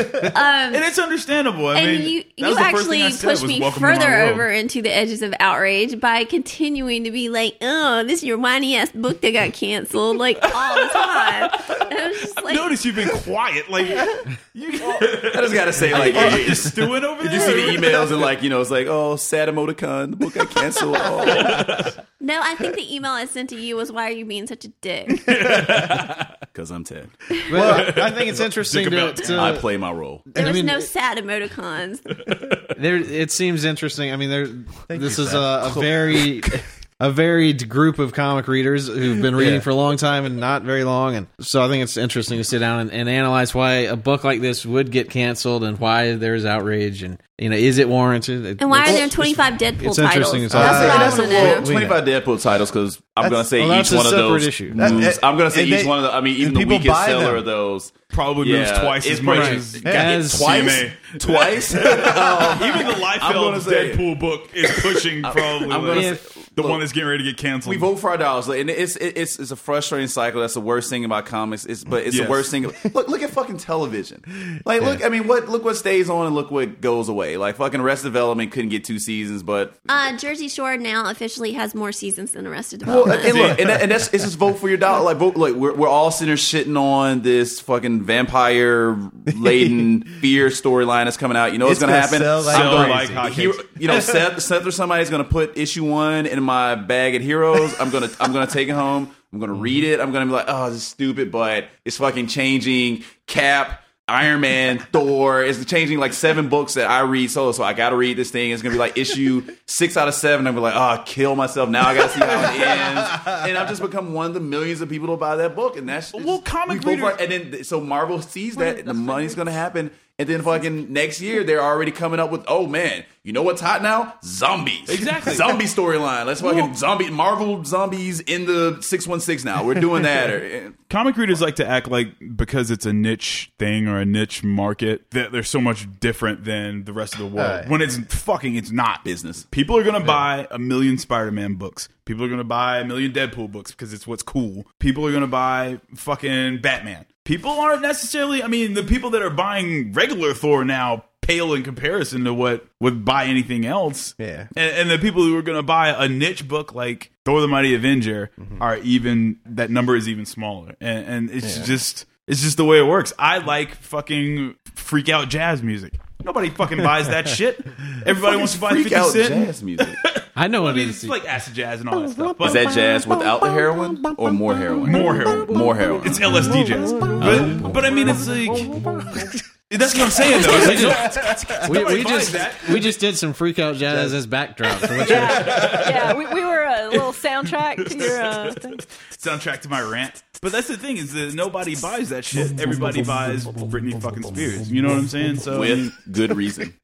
and it's understandable. I And mean, you, that you was the first thing actually I said pushed was, me "Welcome to my further world." over into the edges of outrage by continuing to be like, "Oh, this is your whiny ass book that got canceled," like all the time. And I was just like, Notice you've been quiet. Like, you, I just gotta say, like, are hey, you stewing over did there? you see the emails and like, you know, it's like, oh, sad emoticon, the book got canceled. Oh. "No, I think the email I sent to you was why are you being such a dick?" Because I'm Ted. Well, I think it's interesting Think to, about to I play my role. There I was mean- no sad emoticons. there. It seems interesting. I mean, there. This you, is Seth. a, a very. A varied group of comic readers who've been reading Yeah. for a long time and not very long, and so I think it's interesting to sit down and, and analyze why a book like this would get canceled and why there's outrage, and you know, is it warranted? It- And why are it's- there twenty-five Deadpool it's tandles? interesting That's to what talk I about. want to Well, know. we twenty-five Deadpool titles because I'm going to say well, that's each a one of separate those issue. moves. That- I'm going to say and each they- one of the. I mean, even and the people weakest buy seller them. of those. Probably moves Yeah, twice it's as much pretty- as As- Twice, C M A. twice. Even the gonna Liefeld say- Deadpool book is pushing probably I'm like, gonna say- the look, one that's getting ready to get canceled. We vote for our dollars, and it's it's it's a frustrating cycle. That's the worst thing about comics. It's but it's Yes. the worst thing. Look look at fucking television. Like look, I mean, what look what stays on and look what goes away. Like fucking Arrested Development couldn't get two seasons, but Uh, Jersey Shore now officially has more seasons than Arrested well, Development. and look, and, that, and that's it's just vote for your dollar. Like vote, like we're we're all sitting there shitting on this fucking vampire laden fear storyline that's coming out. You know what's It's gonna, gonna happen? sell like I'm going crazy. like hero, you know Seth Seth or somebody's gonna put issue one in my bag at Heroes. I'm gonna I'm gonna take it home. I'm gonna read it. I'm gonna be like, oh, this is stupid, but it's fucking changing. Cap, Iron Man, Thor. It's changing like seven books that I read solo. So I gotta read this thing. It's gonna be like issue six out of seven. I'm gonna be like, oh, kill myself. Now I gotta see how it ends. And I've just become one of the millions of people to buy that book. And that's Well, comic we vote for reader- it. And then so Marvel sees that the money's gonna happen. And then fucking next year, they're already coming up with, oh man, you know what's hot now? Zombies. Exactly. Zombie storyline. Let's fucking Well- zombie Marvel zombies in the six one six now. We're doing that. Or, Comic readers like to act like because it's a niche thing or a niche market that they're so much different than the rest of the world. Right. When it's fucking, it's not. business. People are going to buy a million Spider-Man books. People are going to buy a million Deadpool books because it's what's cool. People are going to buy fucking Batman. People aren't necessarily, I mean, the people that are buying regular Thor now pale in comparison to what would buy anything else. Yeah. And, and the people who are going to buy a niche book like Thor the Mighty Avenger Mm-hmm. are even, that number is even smaller. And, and it's just, it's just the way it works. I like fucking freak out jazz music. Nobody fucking buys that shit. Everybody wants to buy Freak fifty out Cent. jazz music. I know I it mean, is. it's like acid jazz and all that stuff. But Is that jazz without the heroin or more heroin? More heroin. More heroin. It's L S D jazz. But, but I mean, it's like. That's what I'm saying, though. It's like, we, nobody we buys just that. we just did some freak out jazz as backdrop. For what Yeah, yeah. We, we were a little soundtrack to your uh, thing. soundtrack to my rant. But that's the thing is that nobody buys that shit. Everybody buys Britney fucking Spears. You know what I'm saying? So I mean, With good reason.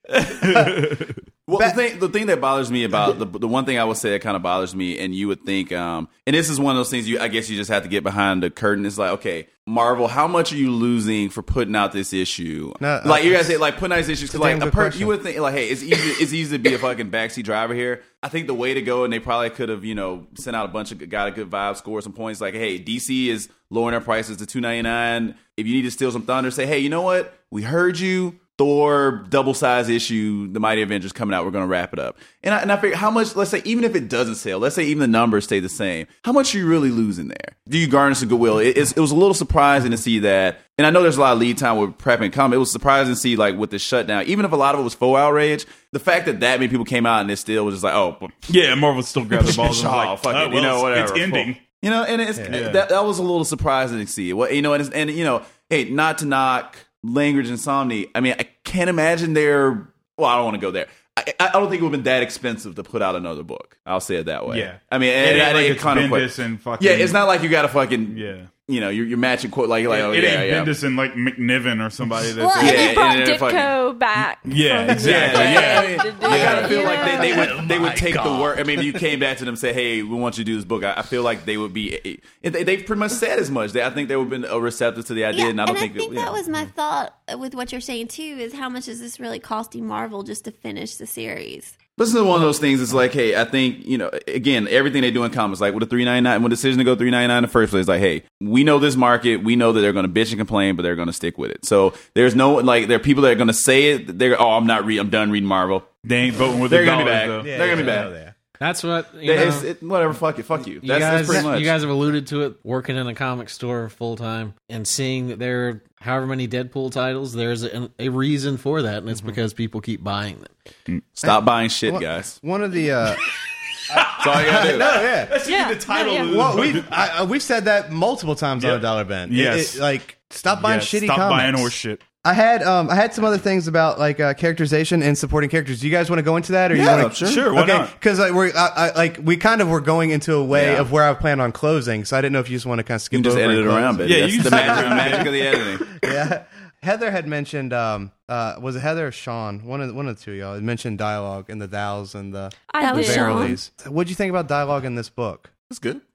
Well, the thing, the thing that bothers me about the the one thing I would say that kind of bothers me, and you would think, um, and this is one of those things you, I guess, you just have to get behind the curtain. It's like, okay, Marvel, how much are you losing for putting out this issue? No, like uh, you guys say, like putting out this issue, it's a because like damn a good per- question. you would think, like, hey, it's easy, it's easy to be a fucking backseat driver here. I think the way to go, and they probably could have, you know, sent out a bunch of got a good vibe, score some points. Like, hey, D C is lowering their prices to two ninety-nine. If you need to steal some thunder, say, hey, you know what? We heard you. Thor double size issue, The Mighty Avengers coming out. We're going to wrap it up. And I, and I figure how much, let's say, even if it doesn't sell, let's say even the numbers stay the same, how much are you really losing there? Do you garner some goodwill? It, it's, it was a little surprising to see that. And I know there's a lot of lead time with prepping comic. It was surprising to see, like, with the shutdown, even if a lot of it was faux outrage, the fact that that many people came out and it still was just like, oh, well, yeah, Marvel still grabbed the balls and was Oh, like, fuck oh, it, well, you know, it's- whatever. It's ending. you know, and it's that, that was a little surprising to see. Well, you know, and, it's, and you know, hey, not to knock Language Insomnia. I mean, I can't imagine they're. Well, I don't want to go there. I, I don't think it would have been that expensive to put out another book. I'll say it that way. Yeah. I mean, It and, ain't and like it it's kind of Bendis and fucking- yeah. It's not like you got to fucking Yeah. You know, you're, you're matching quote like like It, oh it yeah ain't yeah. Bendis and like McNiven or somebody that's. Well, and Yeah, you brought and then Ditko back. Yeah, from- exactly. Yeah, Yeah. I mean, To do I gotta it, feel you like they, they know? would they would take the work. I mean, if you came back to them and say, "Hey, we want you to do this book," I, I feel like they would be. They, they've pretty much said as much. They, I think they would have been uh, receptive to the idea, Yeah, and I don't think, that yeah. was my thought with what you're saying too. Is how much is this really costing Marvel just to finish the series? This is one of those things. It's like, hey, I think you know. Again, everything they do in comics, like with a three ninety nine, when the decision to go three ninety nine in the first place, like, hey, we know this market. We know that they're going to bitch and complain, but they're going to stick with it. So there's no like, there are people that are going to say it. They're oh, I'm not read. I'm done reading Marvel. They ain't voting with They're their gonna be dollars, back. though. Yeah. They're gonna be back. yeah, yeah. That's what you know, It's, it, whatever. Fuck it. Fuck you. you That's, guys. that's pretty much. You guys have alluded to it. Working in a comic store full time and seeing that there are however many Deadpool titles, there's a, a reason for that, and it's because people keep buying them. Stop buying shit, One- guys. One of the uh, That's all you gotta do. no, yeah. That should Yeah, be the title. yeah, of yeah. the Well, book. we've I, uh, we've said that multiple times Yeah. on a dollar bin. It- Yes. it- like stop buying Yeah, shitty Stop comics. buying horse shit. I had um I had some other things about like uh, characterization and supporting characters. Do you guys want to go into that, or you Yeah, want to? sure. Sure, why okay, not? because like we're I, I, like we kind of were going into a way Yeah. of where I planned on closing, so I didn't know if you just want to kind of skip You can just over edit it and close. around, baby. Yeah, That's you the can magic, edit the around, magic of the editing. Yeah. Heather had mentioned, um, uh, was it Heather or Sean? One of the, one of the two of y'all had mentioned dialogue and the thous and the I That the was did. Sean. verilies. What'd you think about dialogue in this book? That's good.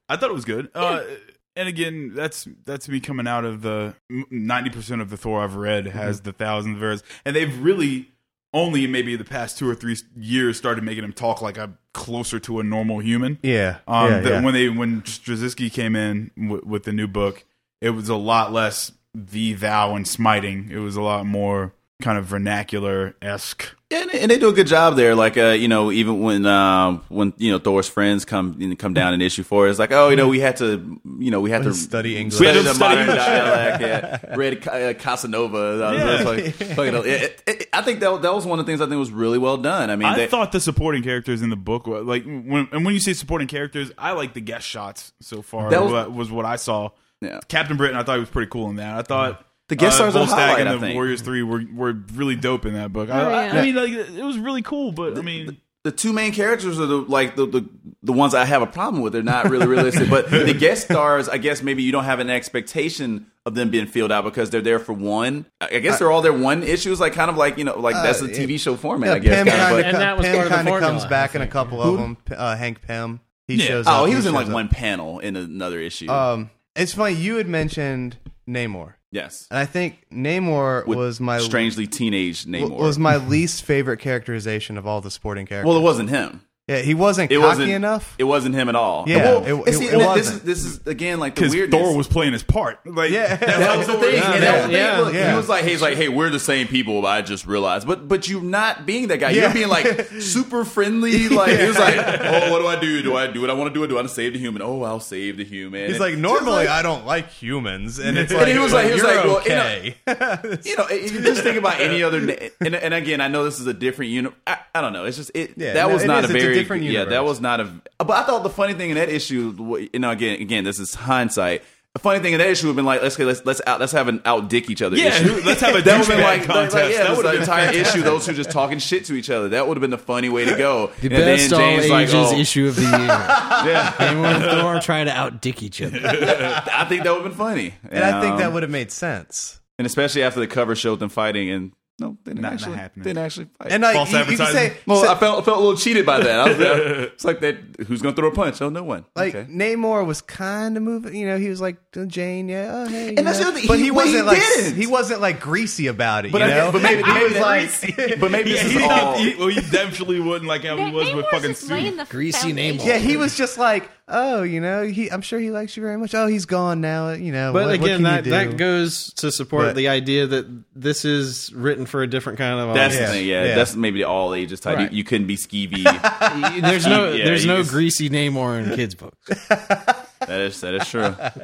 I thought it was good. Uh, and again, that's that's me coming out of the ninety percent of the Thor I've read has mm-hmm. the thousand verse, and they've really only maybe the past two or three years started making him talk like I'm closer to a normal human. Yeah. Um, yeah, the, yeah. When they when Straczynski came in w- with the new book, it was a lot less thee, thou, and smiting. It was a lot more kind of vernacular esque. Yeah, and, and they do a good job there. Like, uh, you know, even when uh, when you know Thor's friends come you know, come down in issue four, it's like, oh, you know, we had to, you know, we had to study English, study We had the to study modern English. dialect. Yeah, read uh, Casanova. That was- Yeah. that's like- like, you know, it- it- I think that that was one of the things I think was really well done. I mean, I they, thought the supporting characters in the book were like when and when you say supporting characters, I like the guest shots so far. That was- was, was what I saw. Yeah. Captain Britain, I thought he was pretty cool in that. I thought The guest uh, stars are the Volstagg highlight, and I the think. Warriors Three were were really dope in that book. I, Oh, I- yeah. I mean, like it was really cool, but I mean. the two main characters are the like the, the the ones I have a problem with. They're not really realistic, but the guest stars, I guess maybe you don't have an expectation of them being filled out because they're there for one. I guess they're all there one issue. It's like kind of like you know like that's a T V show format. Yeah, I guess. Pym kind of, kind but- And that was of part of the comes formula, back I in a think. couple of them. Uh, Hank Pym. He Yeah. shows up. oh, he was in like shows up. one panel in another issue. Um, it's funny you had mentioned Namor, yes, and I think Namor With was my strangely teenage Namor. was my least favorite characterization of all the sporting characters. well, it wasn't him. Yeah, he wasn't It cocky wasn't enough. It wasn't him at all. Yeah, Well, it- and it- see, it and this, wasn't. is, this is again like the Because weirdness. Thor was playing his part. Like, Yeah. That was the thing. Yeah, and that was the thing. yeah, Look, yeah. He was like, he's like, hey, we're the same people. But I just realized, but but you not being that guy. Yeah. You're being like super friendly. Like he was like, oh, what do I do? Do I do what I want to do? Or do I want to save the human? Oh, I'll save the human. He's And like, just normally like- I don't like humans, and it's And like, he was like- he was you're like, well, you know- okay. you know, if you just think about any other, na- and, and again, I know this is a different uni I, I don't know. It's just it. Yeah, that no, was it not is. a It's a very different yeah. That universe. was not a. But I thought the funny thing in that issue, you know, again, again, this is hindsight. The funny thing in that issue would have been like, let's let's let's out, let's have an out dick each other Yeah, issue. let's have a that would have douchebag been like, like, contest. like, yeah, That that would've the been entire issue. Those who just talking shit to each other. That would have been the funny way to go. The And best then all James ages like, oh, issue of the year. yeah, Him and Thor trying to outdick each other. I think that would have been funny. And I think Um, that would have made sense. and especially after the cover showed them fighting and. No, they didn't Not- not actually. happening. Didn't actually fight. And like, False you, you can advertising. say, Well, so- I felt I felt a little cheated by that. I was, it's like that. Who's going to throw a punch? Oh, no one. like okay. Namor was kind of moving. You know, he was like Jane, yeah, oh hey, you And that's know. the other thing, but he- he, but wasn't he like didn't. he wasn't like greasy about it. But you I- know, but maybe- he maybe was like, But maybe this Yeah, is he, all. he, well, he definitely wouldn't like how he was with Namor's fucking just laying Sue. the Greasy foundation. Namor. yeah, he was just like, oh, you know, he. I'm sure he likes you very much. Oh, he's gone now. You know, But what, what again, can that, you do? that goes to support But- the idea that this is written for a different kind of That's audience. the thing. Yeah, Yeah. that's maybe the all ages type. Right. You, you couldn't be skeevy. There's no, Yeah, there's you no just- greasy Namor in kids' books. that is that is true.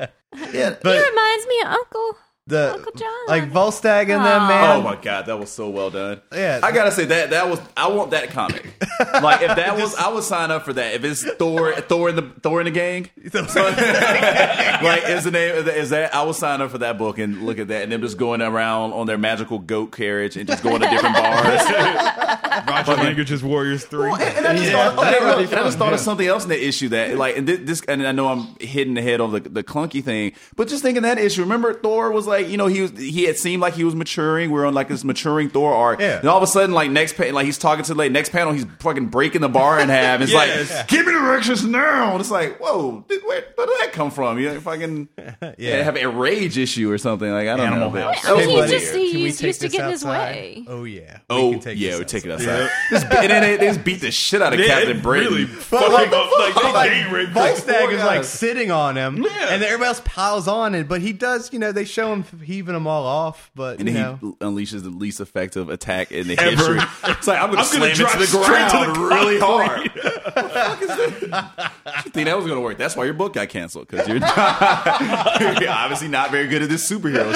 Yeah. But He reminds me of Uncle the Uncle John. like Volstagg and them, Aw. man. Oh my god, that was so well done. Yeah. I gotta say that that was I want that comic. Like if that was, I would sign up for that. If it's Thor, Thor in the Thor in the gang, so, like is the name is that I would sign up for that book and look at that and them just going around on their magical goat carriage and just going to different bars. Roger Language's Warriors Three. And I just Yeah, thought, okay, that would look, be and I fun, just thought yeah. of something else in that issue that, like, and thi- this, and I know I'm hitting the head on the, the clunky thing, but just thinking that issue. Remember, Thor was like, you know, he was he had seemed like he was maturing. We're on like this maturing Thor arc, Yeah. and all of a sudden, like next, pa- like he's talking to the like, next panel, he's fucking breaking the bar in half. It's Yes. like, give me directions now. And it's like, whoa, did, where, where did that come from? You know, fucking yeah. have a rage issue or something. Like I don't Animal know. House. That I was mean, weird. he's just Can we he's take used to this getting his outside? way. Oh yeah. Oh we can take yeah, this we take it outside. outside. Just- and then they, they just beat the shit out of Yeah, Captain it Britain. really But fucking like, up, like, they like, gang raped Volstagg poor is like guys. sitting on him, Yeah. and everybody else piles on it. But he does, you know, they show him heaving them all off. But And you then know, he unleashes the least effective attack in the Ever. history. It's like I'm going to I'm gonna slam into the drop straight to ground the really concrete. hard. What the fuck is that? You think that was going to work? That's why your book got canceled because you're, you're obviously not very good at this superhero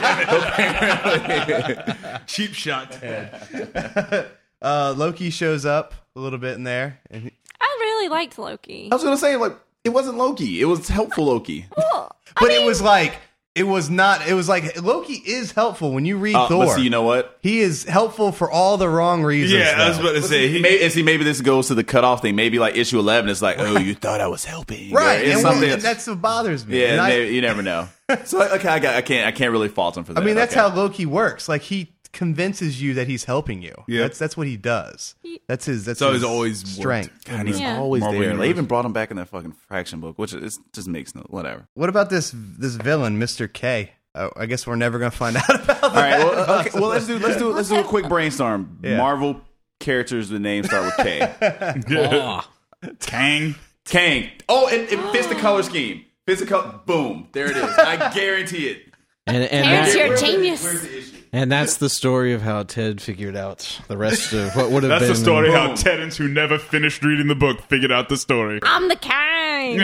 shit. cheap shot. uh, Loki shows up a little bit in there, and he, I really liked Loki. I was going to say like it wasn't Loki. It was helpful Loki. Well, I but mean, it was like it was not. It was like Loki is helpful when you read Uh, Thor. but see, you know what? He is helpful for all the wrong reasons. Yeah, I was though. about to say. He, Maybe, and see, maybe this goes to the cutoff thing. Maybe like issue eleven is like, oh, you thought I was helping, right, It's and well, something. that's what bothers me. yeah, And I, maybe, you never know. So okay, I, got, I can't, I can't really fault him for I that. mean, that's Okay. how Loki works. Like he convinces you that he's helping you. Yeah. That's that's what he does. That's his. That's So his he's always strength. worked. God, he's Yeah. always Marvel there. They Universe. even brought him back in that fucking Fraction book, which is just makes no whatever. What about this this villain, Mister K? Oh, I guess we're never gonna find out about that. All right, well, okay, well let's do let's do let's do a quick brainstorm. Yeah. Marvel characters with names start with K. Claw. Kang. Kang. Oh, it, it fits the color scheme. Fits the color. Boom. There it is. I guarantee it. And, and, Terrence, that- you're a Where's the- genius. Where's the issue? and that's the story of how Ted figured out the rest of what would have That's been. the story how Boom. Terrence, who never finished reading the book, figured out the story. I'm the Kang.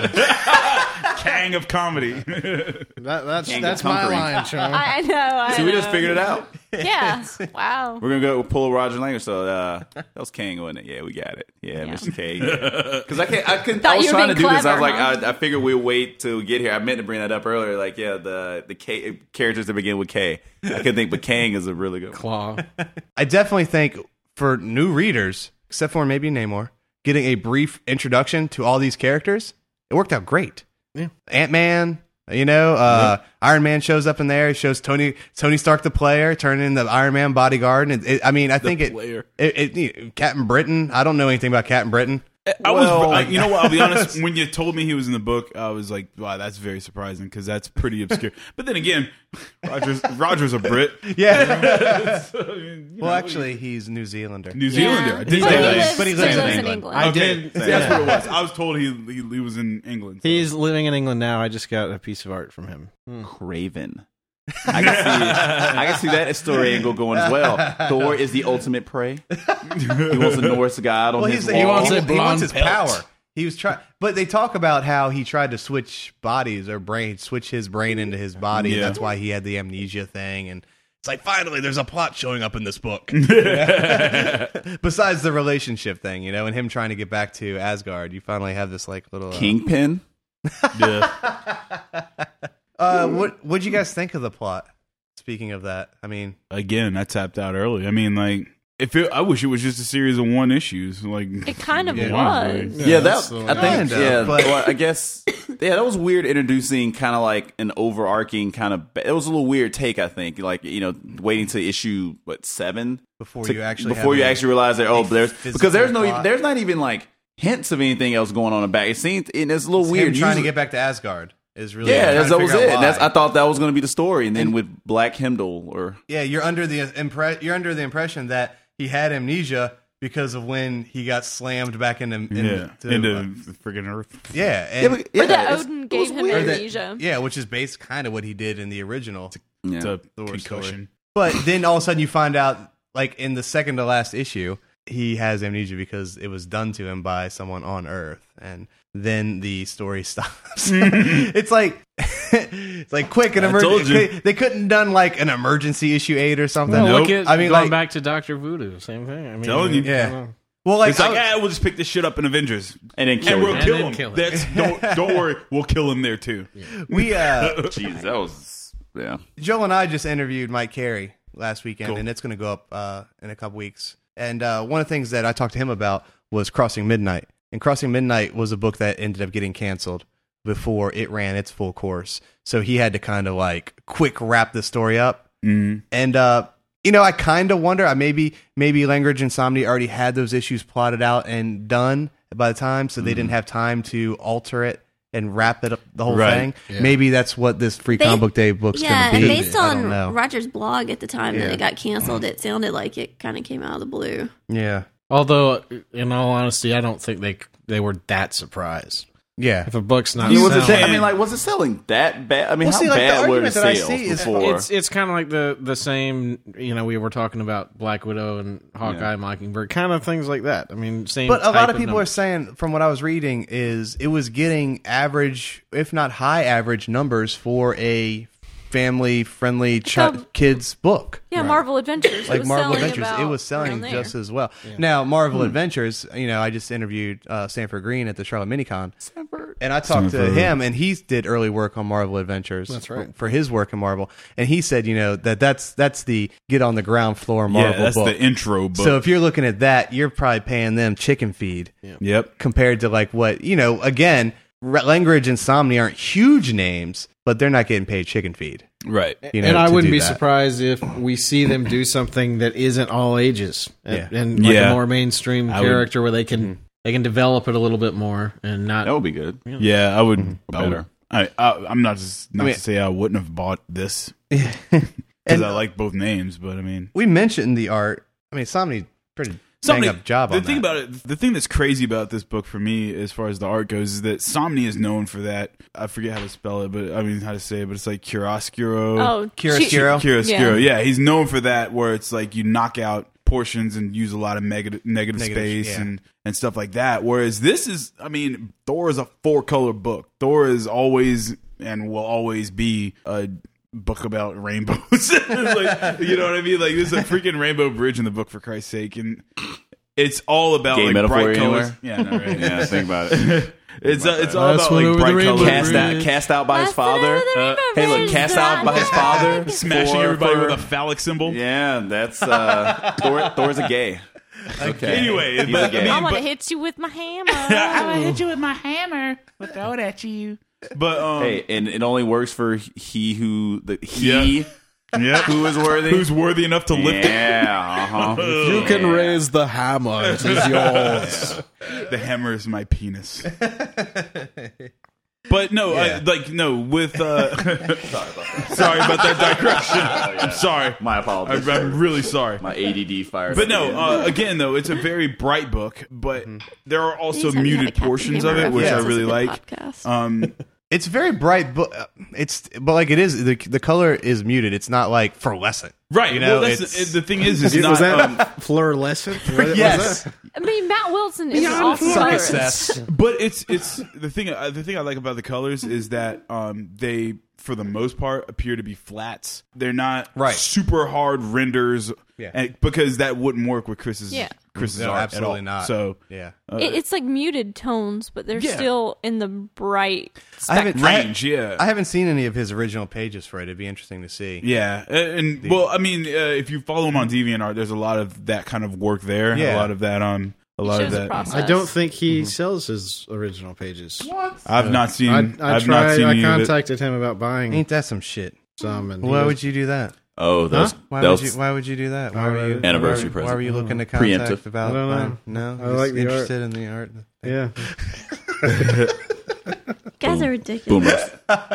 Kang of comedy. That, that's Can't that's get my conquering. line, Sean. I, I know. I See, we know. just figured it out. Yeah. Wow. We're gonna go pull a Roger Language. So uh, that was Kang, wasn't it? Yeah, we got it. Yeah, Yeah. Mister K. Because I can't. I couldn't. Thought I was you were trying to do being this. I was clever, like, huh? I, I figured we'll wait to get here. I meant to bring that up earlier. Like, yeah, the the K characters that begin with K. I could think, but Kang is a really good one. Claw. I definitely think for new readers, except for maybe Namor, getting a brief introduction to all these characters, it worked out great. Yeah. Ant-Man, you know, uh, Iron Man shows up in there. He shows Tony Tony Stark the player turning into the Iron Man bodyguard. And it, it, I mean, I think it, player. it, it, you know, Captain Britain. I don't know anything about Captain Britain. I Well, was, I, you know what? I'll be honest. When you told me he was in the book, I was like, "Wow, that's very surprising," because that's pretty obscure. But then again, Roger's Roger's a Brit. Yeah. So, I mean, you well, know, actually, he's New Zealander. New Zealander. Yeah. I did But know he that. lives- but he he lives in lives in England. England. I Okay, did. See, that's what it was. I was told he he, he was in England. So. He's living in England now. I just got a piece of art from him. Craven. I can see. I can see that story angle going as well. Thor is the ultimate prey. He wants a Norse god on Well, his he's, wall. he, wants he, a he blonde wants his pelt. power. He was trying, but they talk about how he tried to switch bodies or brain, switch his brain into his body. Yeah. And that's why he had the amnesia thing. And it's like, finally, there's a plot showing up in this book. Besides the relationship thing, you know, and him trying to get back to Asgard, you finally have this like little uh, Kingpin. Yeah. Uh, what what'd you guys think of the plot? Speaking of that, I mean, Again, I tapped out early. I mean, like, if it, I wish it was just a series of one issues. Like, It kind of Yeah. was. Yeah, that's that the- I think. Kinda, yeah, but- well, I guess. Yeah, that was weird. Introducing kind of like an overarching kind of. It was a little weird take. I think, like you know, waiting to issue what seven before to- you actually before have you a- actually realize that oh, a there's physical because there's no plot. there's not even like hints of anything else going on in the back. It seems and it's a little It's weird. him trying to Usually- get back to Asgard is really yeah, trying that's, to that was figure it. out And that's, why. I thought that was going to be the story, and then with Black Himdall or Yeah, you're under the impre- you're under the impression that he had amnesia because of when he got slammed back into in, yeah, to, into uh, the friggin' Earth. yeah, yeah, and, but- Or yeah, that it's- Odin it gave was him weird. that- amnesia. yeah, which is based kind of what he did in the original. Yeah. The Thor concussion. But then all of a sudden you find out, like in the second to last issue, he has amnesia because it was done to him by someone on Earth, and then the story stops. It's like it's like quick an I told emergency. you. They, they couldn't done like an emergency issue eight or something. Well, Nope. look at I mean, going like- back to Doctor Voodoo, same thing. I mean, Telling you. Yeah. I don't know. Well, like, It's like, I- ah, we'll just pick this shit up in Avengers, and then and kill we'll him. kill then him. kill him. That's don't don't worry, we'll kill him there too. we uh, Jeez, that was yeah. Joel and I just interviewed Mike Carey last weekend, Cool. and it's going to go up uh, in a couple weeks. And uh, one of the things that I talked to him about was Crossing Midnight. And Crossing Midnight was a book that ended up getting canceled before it ran its full course. So he had to kind of like quick wrap the story up. Mm. And uh, you know, I kind of wonder. I maybe maybe Langridge and Somni already had those issues plotted out and done by the time, so they didn't have time to alter it and wrap it up the whole Right. thing. Yeah. Maybe that's what this Free They- Comic Book Day book's Yeah, going to be. based I don't on know. Roger's blog at the time Yeah. that it got canceled, it sounded like it kind of came out of the blue. Yeah, Although, in all honesty, I don't think they they were that surprised. yeah. If a book's not I mean, was it? selling, I mean, like, was it selling that bad? I mean, Well, how see, like, the bad were the argument that I sales see is- before? it's it's kind of like the the same. You know, we were talking about Black Widow and Hawkeye, Yeah. Mockingbird, kind of things like that. I mean, same. But a type lot of people are numbers. saying, from what I was reading, is it was getting average, if not high average numbers for a family-friendly ch- So- kids book. Yeah, Marvel Adventures. It Like was Marvel selling Adventures, it about was selling around there. just as well. Now, Marvel Adventures, you know, I just interviewed uh, Sanford Green at the Charlotte Minicon, and I talked to Sanford. him, and he did early work on Marvel Adventures. That's right. for, for his work in Marvel, and he said, you know, that that's that's the get on the ground floor Marvel Yeah, that's book. the intro book. So if you're looking at that, you're probably paying them chicken feed yep. compared to like what, you know, again, Langridge and Somni aren't huge names, but they're not getting paid chicken feed. Right. You know, and I to wouldn't do be that. surprised if we see them do something that isn't all ages, and, Yeah. and like Yeah. a more mainstream I would- character where they can they can develop it a little bit more and not. That would be good. Yeah, I would. I Better. would I, I, I'm not just not I mean- to say I wouldn't have bought this because And- I like both names, but I mean, We mentioned the art. I mean, Somni pretty bang up job the on thing that. about it, the thing that's crazy about this book for me, as far as the art goes, is that Somni is known for that. I forget how to spell it, but I mean how to say it, but it's like chiaroscuro. Oh, Chiaroscuro? chi- Chiaroscuro. Yeah. Yeah. He's known for that, where it's like you knock out portions and use a lot of negative negative, Negative, space yeah. and and stuff like that. Whereas this is, I mean, Thor is a four color book. Thor is always and will always be a book about rainbows. Like, you know what I mean? Like there's a freaking rainbow bridge in the book, for Christ's sake, and it's all about Gay like metaphor bright colors. anywhere? Yeah, no, right. Yeah, think about it. It's uh, it's all Let's about went like over the bright rainbow colors. Cast out, cast out by his Let's father. go to the Uh, rainbow hey, look, bridge, cast out by his God. father. Smashing for- everybody for- with a phallic symbol. Yeah, that's uh, Thor. Thor's a gay. Okay. Anyway, He's but, a gay. I mean, I'm gonna but- hit you with my hammer. I'm gonna hit you with my hammer. We'll throw it at you. But um, Hey, and it only works for he who the he Yeah. yeah, who is worthy. who's worthy enough to lift yeah, uh-huh. You can raise the hammer; it is yours. it? The hammer is my penis. But no, I, like no, with uh, sorry about that digression. I'm sorry. My apologies. I'm, I'm really sorry. My A D D fired. But up no, again. uh, again though, it's a very bright book, but there are also Anytime you have a muted Captain portions of Hammer it, which I reference, really it's a good like. podcast. Um, It's very bright, but uh, it's but like it is the the color is muted. It's not like fluorescent. right. You know, well, that's it's- the, the thing is, it's Was not. that um, fluorescent? What was Yes. that? I mean, Matt Wilson is Beyond also Suck it, hilarious. Seth. But it's it's the thing. Uh, the thing I like about the colors is that um, they, for the most part, appear to be flats. They're not Right. super hard renders, Yeah. and, because that wouldn't work with Chris's Yeah. Chris's No, art absolutely at all. not. So Yeah. uh, It, it's like muted tones, but they're Yeah. still in the bright I haven't spectrum. range, yeah. I haven't seen any of his original pages for it. It'd be interesting to see. Yeah, and, and well, I mean, uh, if you follow him on DeviantArt, there's a lot of that kind of work there. Yeah. A lot of that um, a He lot of shows the that. process. I don't think he sells his original pages. I've not seen. I, I I've tried. not seen I any of it. contacted him about buying Ain't that some shit? some, and he Why was- would you do that? oh, that was, Why that would was you? Why would you do that? Why were you Anniversary why, present. Why were you looking to contact Preemptive. about? I don't know. buying- No, I just like the art. interested in the art. Yeah. You guys are ridiculous.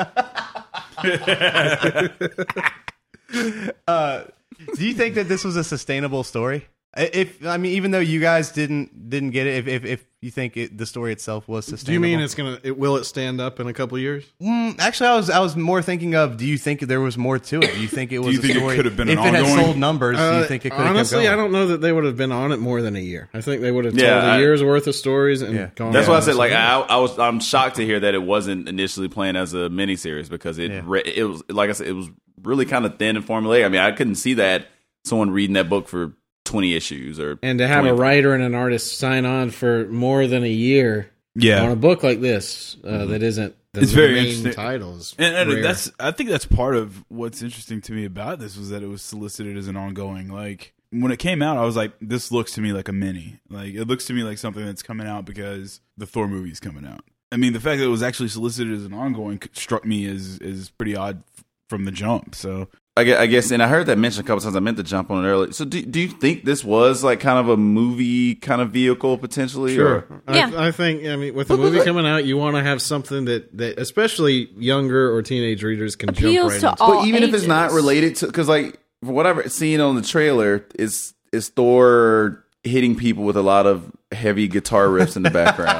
boomers. Uh, do you think that this was a sustainable story? If I mean, even though you guys didn't didn't get it, if if, if you think it, the story itself was sustainable, Do you mean it's gonna? It, will it stand up in a couple years? Mm, actually, I was I was more thinking of. Do you think there was more to it? Do you think it was you a think it story? could have been if an it had ongoing? sold numbers? do you Uh, think it could have honestly, kept I going? don't know that they would have been on it more than a year. I think they would have told Yeah, a I- year's worth of stories and Yeah. gone. That's on why I said to like something I, I was I'm shocked to hear that it wasn't initially planned as a miniseries because it Yeah. re- it was like I said it was really kind of thin and formulaic. I mean I couldn't see that someone reading that book for twenty issues or and to have a twenty writer and an artist sign on for more than a year Yeah, on a book like this uh, that isn't the, It's the very main interesting. titles. and, and rare. that's I think that's part of what's interesting to me about this was that it was solicited as an ongoing. Like when it came out, I was like, this looks to me like a mini. Like it looks to me like something that's coming out because the Thor movie's coming out. I mean, the fact that it was actually solicited as an ongoing struck me as is pretty odd from the jump. So I gue- I guess, and I heard that mentioned a couple times. I meant to jump on it earlier. So, do do you think this was like kind of a movie kind of vehicle potentially? Sure. Or? Yeah. I, I think, I mean, with the movie coming out, you want to have something that, that especially younger or teenage readers can jump Appeals right to into. all But even if it's not ages. related to, because like for whatever it's seen on the trailer is is Thor hitting people with a lot of heavy guitar riffs in the background.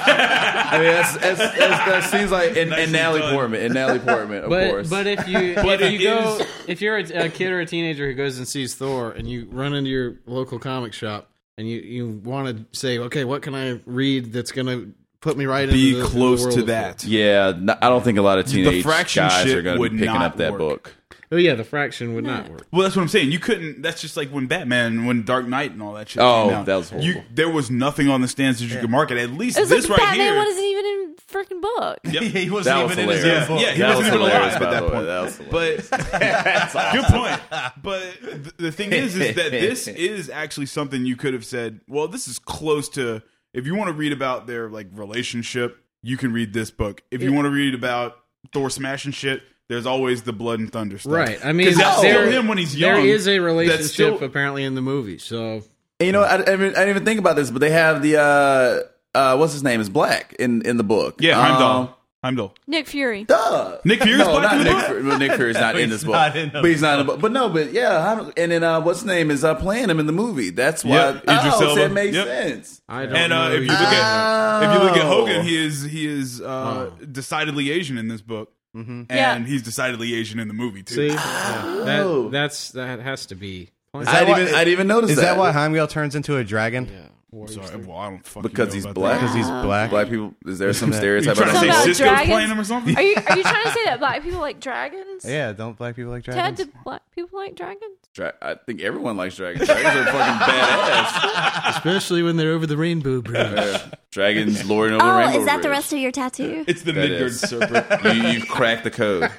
I mean, that's, that's, that's, that seems like and, and Natalie done. Portman and Natalie Portman, of But course. but if you But if it you go is- if you're a, a kid or a teenager who goes and sees Thor and you run into your local comic shop and you, you want to say, okay, what can I read that's going to put me right be into the, close into the to world of that. yeah, n- I don't think a lot of teenage fraction guys shit are going to would be picking not up that work. book. Thor. Oh yeah, the fraction would not work. Well, that's what I'm saying. You couldn't. That's just like when Batman, when Dark Knight and all that shit Oh, came out. that was horrible. You, there was nothing on the stands that you could market. At least It was this like right Batman here. wasn't even in freaking book. Yep. he wasn't That was even in his hilarious. own book. Yeah, he That wasn't was even hilarious, alive by at that the way. point. That was hilarious. But good point. But th- the thing is, is that this is actually something you could have said. Well, this is close to. If you want to read about their like relationship, you can read this book. If you want to read about Thor smashing shit, there's always the blood and thunder stuff. Right. I mean, 'Cause that's there, still him when he's young. there is a That's relationship still- apparently in the movie. So And you know, I, I, didn't, I didn't even think about this, but they have the uh, uh, what's his name is Black in in the book. Yeah, Um, Heimdall. Heimdall. Nick Fury. Duh. Nick Fury's no, Black not in the Nick. book? Fury. Well, Nick Fury's not in He's this book, not in the but he's not in the book. But no, but yeah, Heim- and then uh, what's his name is uh, playing him in the movie. That's why. Yep, Idris oh, so Elba. it makes Yep. sense. I don't And uh, know. if you look at if you look at Oh. Hogan, he is he is uh, decidedly Asian in this book, Mm-hmm. and Yeah. he's decidedly Asian in the movie too. See, yeah, Oh. that, that's that has to be. I that didn't why- even I didn't even notice Is that. that why Heimdall turns into a dragon? Yeah. Sorry, well, I don't fucking Because know he's about black? that. Because he's black. Black people? Is there some Isn't it- You stereotype trying to about say About that? Cisco's dragons? playing him or something? Are you are you trying to say that black people like dragons? Yeah, don't black people like Ted, dragons? do black people like dragons? Dra- I think everyone likes dragons. Dragons are fucking badass. Especially when they're over the rainbow bridge. Yeah. Dragons lording over the Oh, rainbow is that the bridge. rest of your tattoo? It's the That Midgard is. serpent. you, you've cracked the code.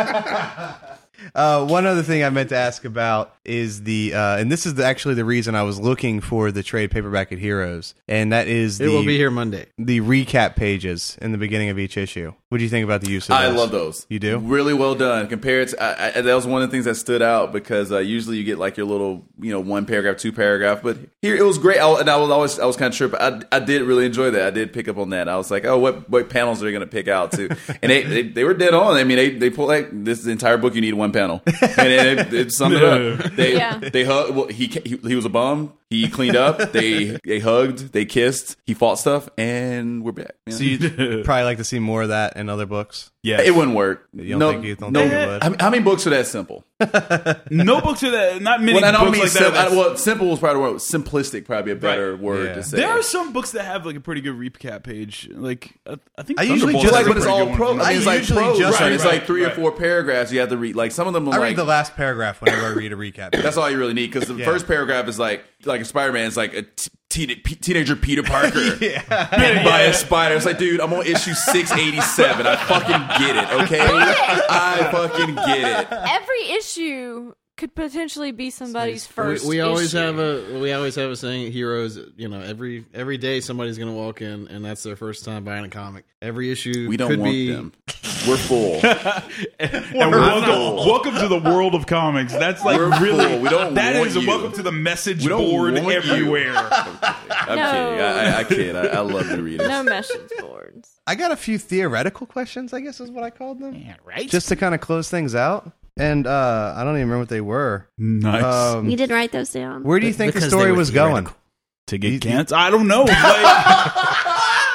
Uh, one other thing I meant to ask about is the, uh, and this is the, actually the reason I was looking for the trade paperback at Heroes, and that is It the will be here Monday. the recap pages in the beginning of each issue. What do you think about the use of I those? love those. You do? Really well done. Compared to, I, I, that was one of the things that stood out because uh, usually you get like your little, you know, one paragraph, two paragraph, but here it was great. I, and I was always, I was kind of tripping. I, I did really enjoy that. I did pick up on that. I was like, oh, what, what panels are they going to pick out too? And they, they, they were dead on. I mean, they, they pulled like this is the entire book. You need one panel, and it, it, it summed it up. They, Yeah. they hug. Well, he, he he was a bum. He cleaned up. They they hugged. They kissed. He fought stuff, and we're back. Yeah. So you'd probably like to see more of that in other books? Yeah, It wouldn't work. You don't no, think you don't no. think it would? How, how many books are that simple? no books are that. Not many Well, I don't books mean like sim- that. I, well, simple was probably the word. Simplistic, probably a better Right. word Yeah. to say. There are some books that have like a pretty good recap page. Like I, I think I usually Thunderbolts just- has like, a but it's pretty all good pro. one. I mean, it's I like usually prose, just- right? It's right, like three right. or four paragraphs you have to read. Like some of them are I like read the last paragraph whenever I read a recap. that's all you really need because the Yeah. first paragraph is like like a Spider-Man is like a t- teen- p- teenager Peter Parker Yeah. bitten by a spider. It's like, dude, I'm on issue six eighty-seven. I fucking get it, okay? I fucking get it. Every issue could potentially be somebody's first. We, we always issue. have a we always have a saying. Heroes, you know, every every day somebody's going to walk in and that's their first time buying a comic. Every issue We don't could want be, them. We're full. And welcome, welcome to the world of comics. That's like We're really. full. We don't that want is a you. welcome to the message We don't board want you. everywhere. I'm No. kidding. I, I, I kid. I, I love to read it. no message boards. I got a few theoretical questions, I guess is what I called them. Yeah, right. Just to kind of close things out. And uh, I don't even remember what they were. nice Um, You didn't write those down. where do you think the Because story they were was going? theoretical. to get cancer. I don't know. Like,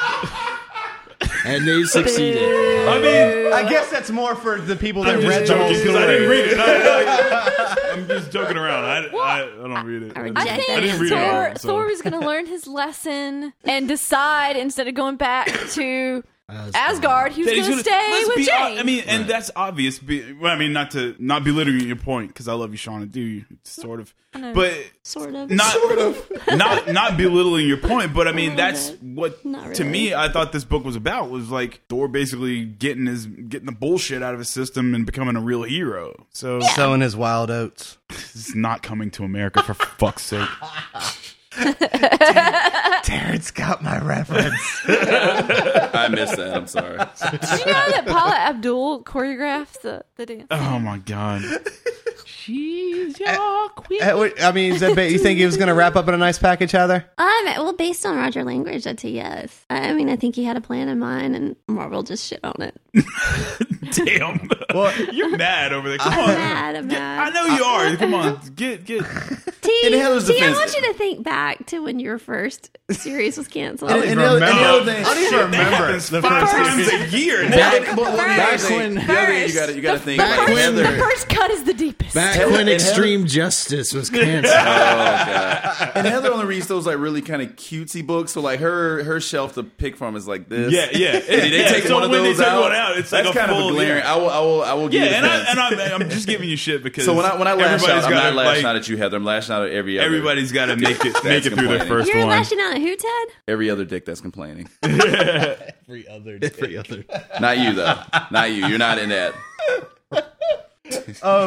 and they succeeded. I mean, I guess that's more for the people that I'm read just the whole joking because I story. didn't read it. I, I, I'm just joking around. I, I, I don't read it. I I reject think that didn't read it Thor, all, so. Thor was going to learn his lesson and decide instead of going back to Asgard, he was That he's going to gonna- stay let's with be Jane. hon- I mean, and that's obvious. Be, well, I mean, not to not belittling your point because I love you, Sean. I do sort of, know. but Sort of. not Sort of. not not belittling your point. But I mean, that's bit. what Not to really. me I thought this book was about was like Thor basically getting his getting the bullshit out of his system and becoming a real hero. So Sowing his wild oats. it's not coming to America for fuck's sake. Terrence got my reference. I missed that. I'm sorry. Did you know that Paula Abdul choreographed the, the dance? Oh my god. She's your queen. Uh, what- I mean, is that, you think he was going to wrap up in a nice package, Heather? Um, well, based on Roger Language, I'd say yes. I mean, I think he had a plan in mind, and Marvel just shit on it. Damn. Well, You're mad over there. Come I'm on. mad. I'm Get- mad. I know you are. Come on. Get get T, In Heather's T, I defense- want you to think back to when your first series was canceled. And, and the other- and the other thing, I don't even That remember happens the five first times season. a year. Back, Now. but, well, the other Back thing- when- the other thing you got you got to think The like first, Heather. the first cut is the deepest. Back Heather- when and Extreme Justice was canceled. Oh god! And Heather only reads those like really kind of cutesy books. So like her her shelf to pick from is like this. Yeah, yeah. And they Yeah, take so one of when they those take out. one out, it's like that's a kind full- of a glaring. yeah. I will I will I will give Yeah, you and, defense. I, and I'm, I'm just giving you shit because so when I when I lash everybody's out, I'm gotta, not lashing like, out at you, Heather. I'm lashing out at every other Everybody's got to make it make it through their complaining. first You're one. lashing out at who, Ted? every other dick that's complaining. Every other day. Every other. Not you though. Not you. You're not in that. Um,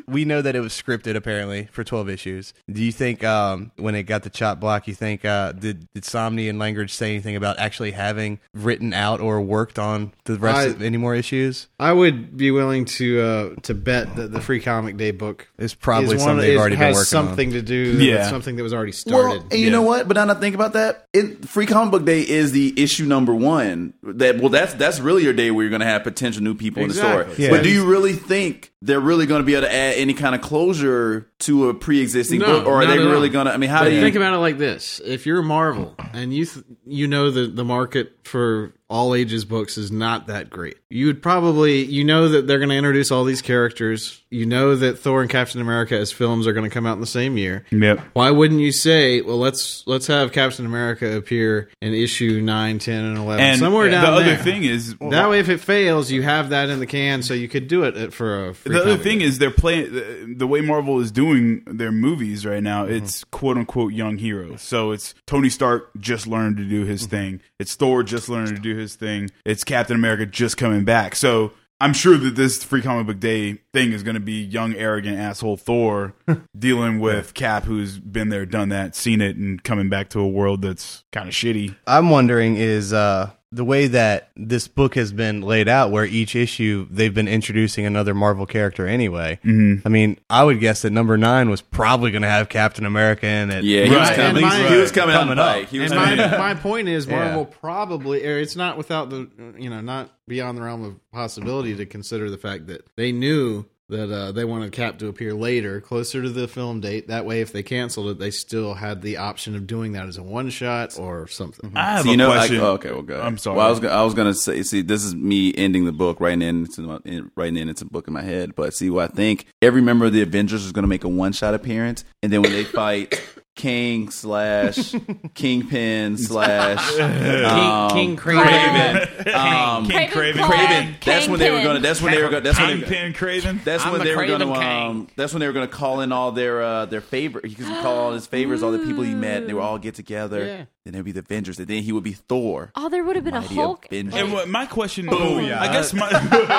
we know that it was scripted apparently for twelve issues. Do you think um, when it got the chop block, you think uh, did did Somni and Langridge say anything about actually having written out or worked on the rest I- of any more issues? I would be willing to uh, to bet that the Free Comic Day book It's probably is something one, they've it already been has working something on. to do Yeah. with something that was already started. Well, and you Yeah. know what? But now that I think about that, it, Free Comic Book Day is the issue number one. That well, that's that's really your day where you're going to have potential new people in the Exactly. store. Yeah. But do you really think they're really going to be able to add any kind of closure to a pre-existing No, book, or are not they at really all. going to? I mean, how But do you think about it like this: if you're Marvel and you th- you know the the market for all ages books is not that great, you would probably you know that they're going to introduce all these characters. You know that Thor and Captain America as films are going to come out in the same year. Yep. Why wouldn't you say, well, let's let's have Captain America appear in issue nine, ten, and eleven, And somewhere the down other there. thing is, That way, if it fails, you have that in the can, so you could do it at- for a free the other comic thing book. is they're playing the, the way Marvel is doing their movies right now. Mm-hmm. It's quote unquote young heroes. So it's Tony Stark just learned to do his Mm-hmm. thing. It's Thor just learned to do his thing. It's Captain America just coming back. So I'm sure that this Free Comic Book Day thing is going to be young, arrogant asshole Thor dealing with Cap, who's been there, done that, seen it, and coming back to a world that's kind of shitty. I'm wondering is uh, the way that this book has been laid out, where each issue they've been introducing another Marvel character anyway. Mm-hmm. I mean, I would guess that number nine was probably going to have Captain America in it. Yeah, he was Right. coming. And my- he was coming, coming out up. the pike. He was And coming my, out. my point is, Yeah. Marvel probably, or it's not without the, you know, not beyond the realm of possibility to consider the fact that they knew that uh, they wanted Cap to appear later, closer to the film date. That way, if they canceled it, they still had the option of doing that as a one shot or something. I have So, you a know, question. I, oh, okay, well, go ahead. I'm sorry. Well, I was gonna, I was gonna say, see, this is me ending the book, writing in, into my, in, writing in into the book in my head. But see, what I think every member of the Avengers is gonna make a one shot appearance, and then when they fight King slash Kingpin slash um, King Craven. Craven, um, King Craven. Craven. That's when they were gonna. That's when they were gonna. That's when they. Kingpin Craven. That's I'm when the they were Craven going to. King. Um, that's when they were going to call in all their uh, their favorites. He could call all his favors, all the people he met. They would all get together. Yeah. Then there'd be the Avengers, and then he would be Thor. Oh, there would have been a Mighty Hulk. Avengers. And what my question, Booyah. I guess my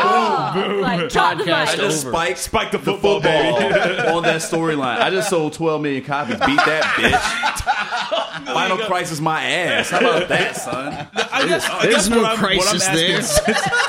Oh, like, drop the Podcast mic. I just over. spiked, Spike the the football, football baby. on that storyline. I just sold twelve million copies. Beat that bitch. Final Crisis, my ass. How about that, son? I guess, I There's guess no what I'm, crisis what I'm asking there. since-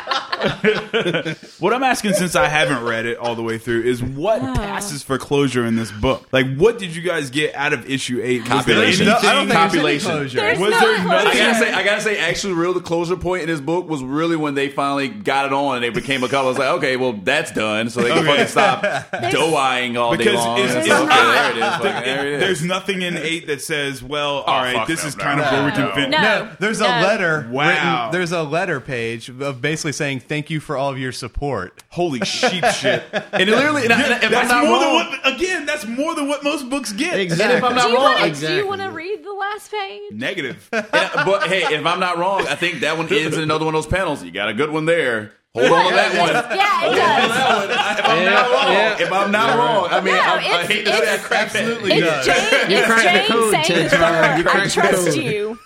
done. What I'm asking, since I haven't read it all the way through, is what passes for closure in this book? Like, what did you guys get out of issue eight? Was there Copulation. anything? I don't think there's any Copulation. closure. There's Was no there closure. nothing- I gotta say, I gotta say, actually, real the closure point in this book was really when they finally got it on and they became a couple. I was like, okay, well, that's done, so they can Okay. fucking stop doe-eyeing all day Because long. it's, And it's so, okay, not- there it is. Fucking there it is. There's nothing in eight that says, well, all right, fuck this no, is no, kind of no, where we can no. fit. No. No, there's a No. letter. Wow. written- there's a letter page of basically saying thank you for all of your support. Holy sheep shit. And it literally, and, I- and if I'm That's not more wrong, than what, again, that's more than what most books get. Exactly. And if I'm not Do you wrong, wanna- exactly. Do you want to read the last page? Negative. and- but hey, if I'm not wrong, I think that one ends in another one of those panels. You got a good one there. Hold on to that one. Yeah, it does. If I'm not wrong, Yeah. if I'm not wrong, I mean, No, I, I it's- hate to say I it's- crap absolutely it. does. It's Jane, it's cracked the Jane code, saying Ted to Turner. her, You I cracked the trust code." you.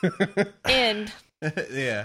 End. Yeah.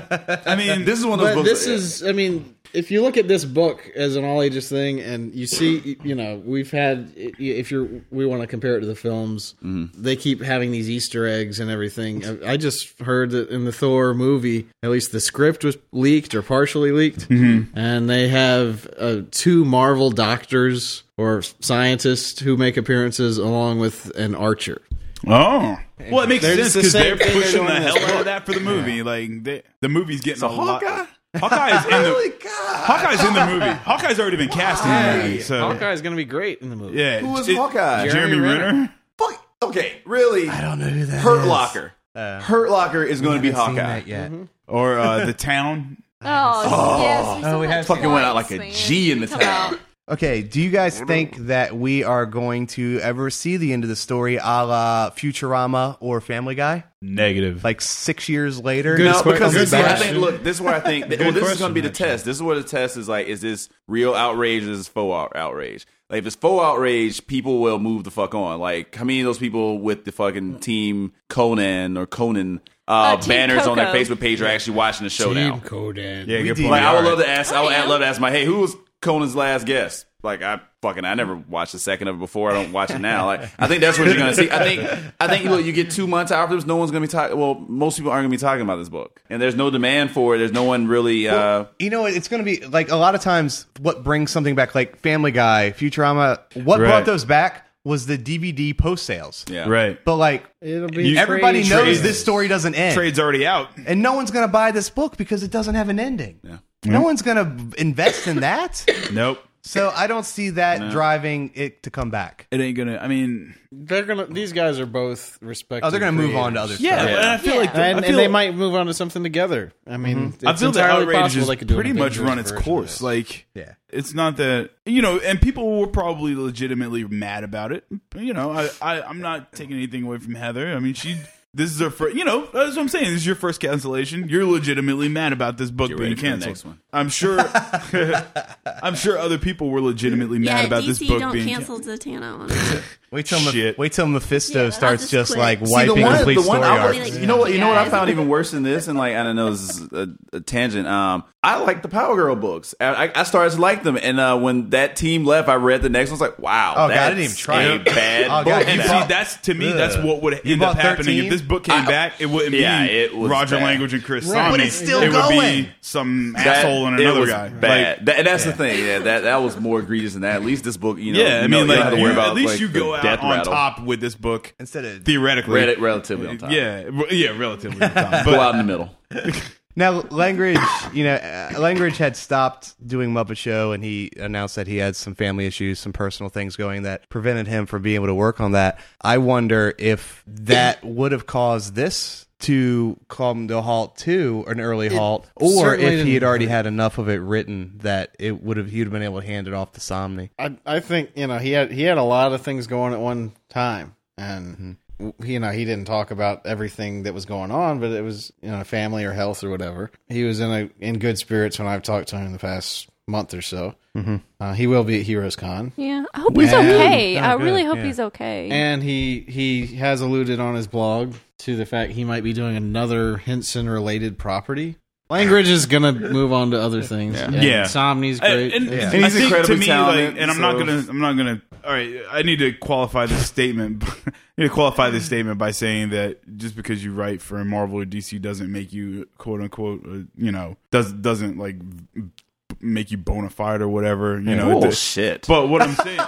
I mean, This is one of those But books. this that- is, I mean, if you look at this book as an all ages thing, and you see, you know, we've had, if you're, we want to compare it to the films, they keep having these Easter eggs and everything. I I just heard that in the Thor movie, at least the script was leaked or partially leaked, and they have uh, two Marvel doctors or scientists who make appearances along with an archer. oh. Well, it makes They're sense the because same they're thing they're pushing the doing in hell this out book. of that for the movie. Like, they, the movie's getting a lot. Hawkeye? Hawkeye's in the Holy God. Hawkeye's in the movie. Hawkeye's already been cast in the movie. So Hawkeye is going to be great in the movie. yeah, Who was it- Hawkeye? Jeremy, Jeremy Renner. Renner. Fuck. Okay, really? I don't know who that Hurt is. Locker. Uh, Hurt Locker is going to be haven't seen Hawkeye. that yet. or uh, the town. Oh, yes. Oh, we have Fucking went out like a G in the Come town. out. Okay, do you guys think that we are going to ever see the end of the story a la Futurama or Family Guy? Negative. Like six years later? Good No, question. because this is where I Question. think. Look, this is where I think. Good well, this is question, going to be the actually. test. This is where the test is like: is this real outrage? Or is this faux out- outrage? Like, if it's faux outrage, people will move the fuck on. Like, how many of those people with the fucking Team Conan or Conan uh, Uh, Team banners on their Coco. Facebook page are actually watching the show now? Kodan. yeah, good did. point. Like, I would All love right. to ask. I would I am. love to ask my, hey, who was Conan's last guest? Like I fucking I never watched a second of it before. I don't watch it now. Like I think that's what you're gonna see. I think I think look, you get two months afterwards, no one's gonna be talking. Well, most people aren't gonna be talking about this book, and there's no demand for it. There's no one really. Uh, You know, it's going to be like a lot of times what brings something back, like Family Guy, Futurama. What Right. brought those back was the D V D post sales. yeah, Right. But like It'll be everybody trade- knows trades. this story doesn't end, Trade's already out. and no one's going to buy this book because it doesn't have an ending. Yeah. No one's going to invest in that. Nope. So I don't see that driving it to come back. It ain't gonna. I mean, They're gonna. These guys are both respected. Oh, they're going to move on to creators. other yeah, stuff. and I feel Yeah. like the, And, I feel, and they might move on to something together. I mean, it's I feel that entirely outrage possible has they could do pretty an much Avengers run its version of course. this. Like, Yeah. it's not that you know, and people were probably legitimately mad about it. You know, I, I I'm not taking anything away from Heather. I mean, she. This is her first, you know, that's what I'm saying. This is your first cancellation. You're legitimately mad about this book Get being ready for the canceled. next one. I'm sure. I'm sure other people were legitimately mad Yeah, about D this C book don't being cancel Zatanna on it. Wait till Meph- Shit. wait till Mephisto Yeah, I'll starts just just quit. like See, See, wiping the one, complete the one story I, arcs. Like, you know what? You know what I guys. found even worse than this, and like I don't know, this is a, a tangent. Um, I like the Power Girl books. I, I started to like them, and uh, when that team left, I read the next one. I was like, wow, Oh, God, I that's didn't even try a it. bad Oh, book. God, And you see, bought- that's to me, Ugh. that's what would You end up bought happening thirteen? if this book came I- back. It wouldn't Yeah, be it was Roger bad. Language and Chris Right. Samney. But it's still it would going. be some That- asshole in it another was guy. Bad. Like, That- and that's the thing. Yeah, that that was more egregious than that. At least this book, you know, yeah, I you mean, know, you don't like have to you- worry about at least like, you the go out death on rattle. top with this book. Instead of Theoretically, Read it relatively on top. yeah, re- yeah, relatively on top. Go But out in the middle. Now, Langridge, you know, uh, Langridge had stopped doing Muppet Show, and he announced that he had some family issues, some personal things going that prevented him from being able to work on that. I wonder if that would have caused this to come to a halt too, an early halt, or certainly if he had didn't already hurt. had enough of it written that it would have he'd have been able to hand it off to Somni. I I think you know he had he had a lot of things going at one time, and Mm-hmm. w- you know he didn't talk about everything that was going on, but it was you know family or health or whatever. He was in a in good spirits when I've talked to him the past month or so. Mm-hmm. Uh, he will be at Heroes Con, Yeah, I hope he's And- okay. Oh, I good, really hope yeah. he's okay. and he he has alluded on his blog to the fact he might be doing another Henson related property. Langridge is gonna move on to other things. Yeah. And Yeah. Somni's I- great. and, Yeah. and And I he's think incredibly to me, talented, like, and I'm not so- gonna, I'm not gonna. All right, I need to qualify this statement. I need to qualify this statement by saying that just because you write for Marvel or D C doesn't make you quote unquote, uh, you know, does doesn't like make you bona fide or whatever. You know, Oh the- shit! but what I'm saying,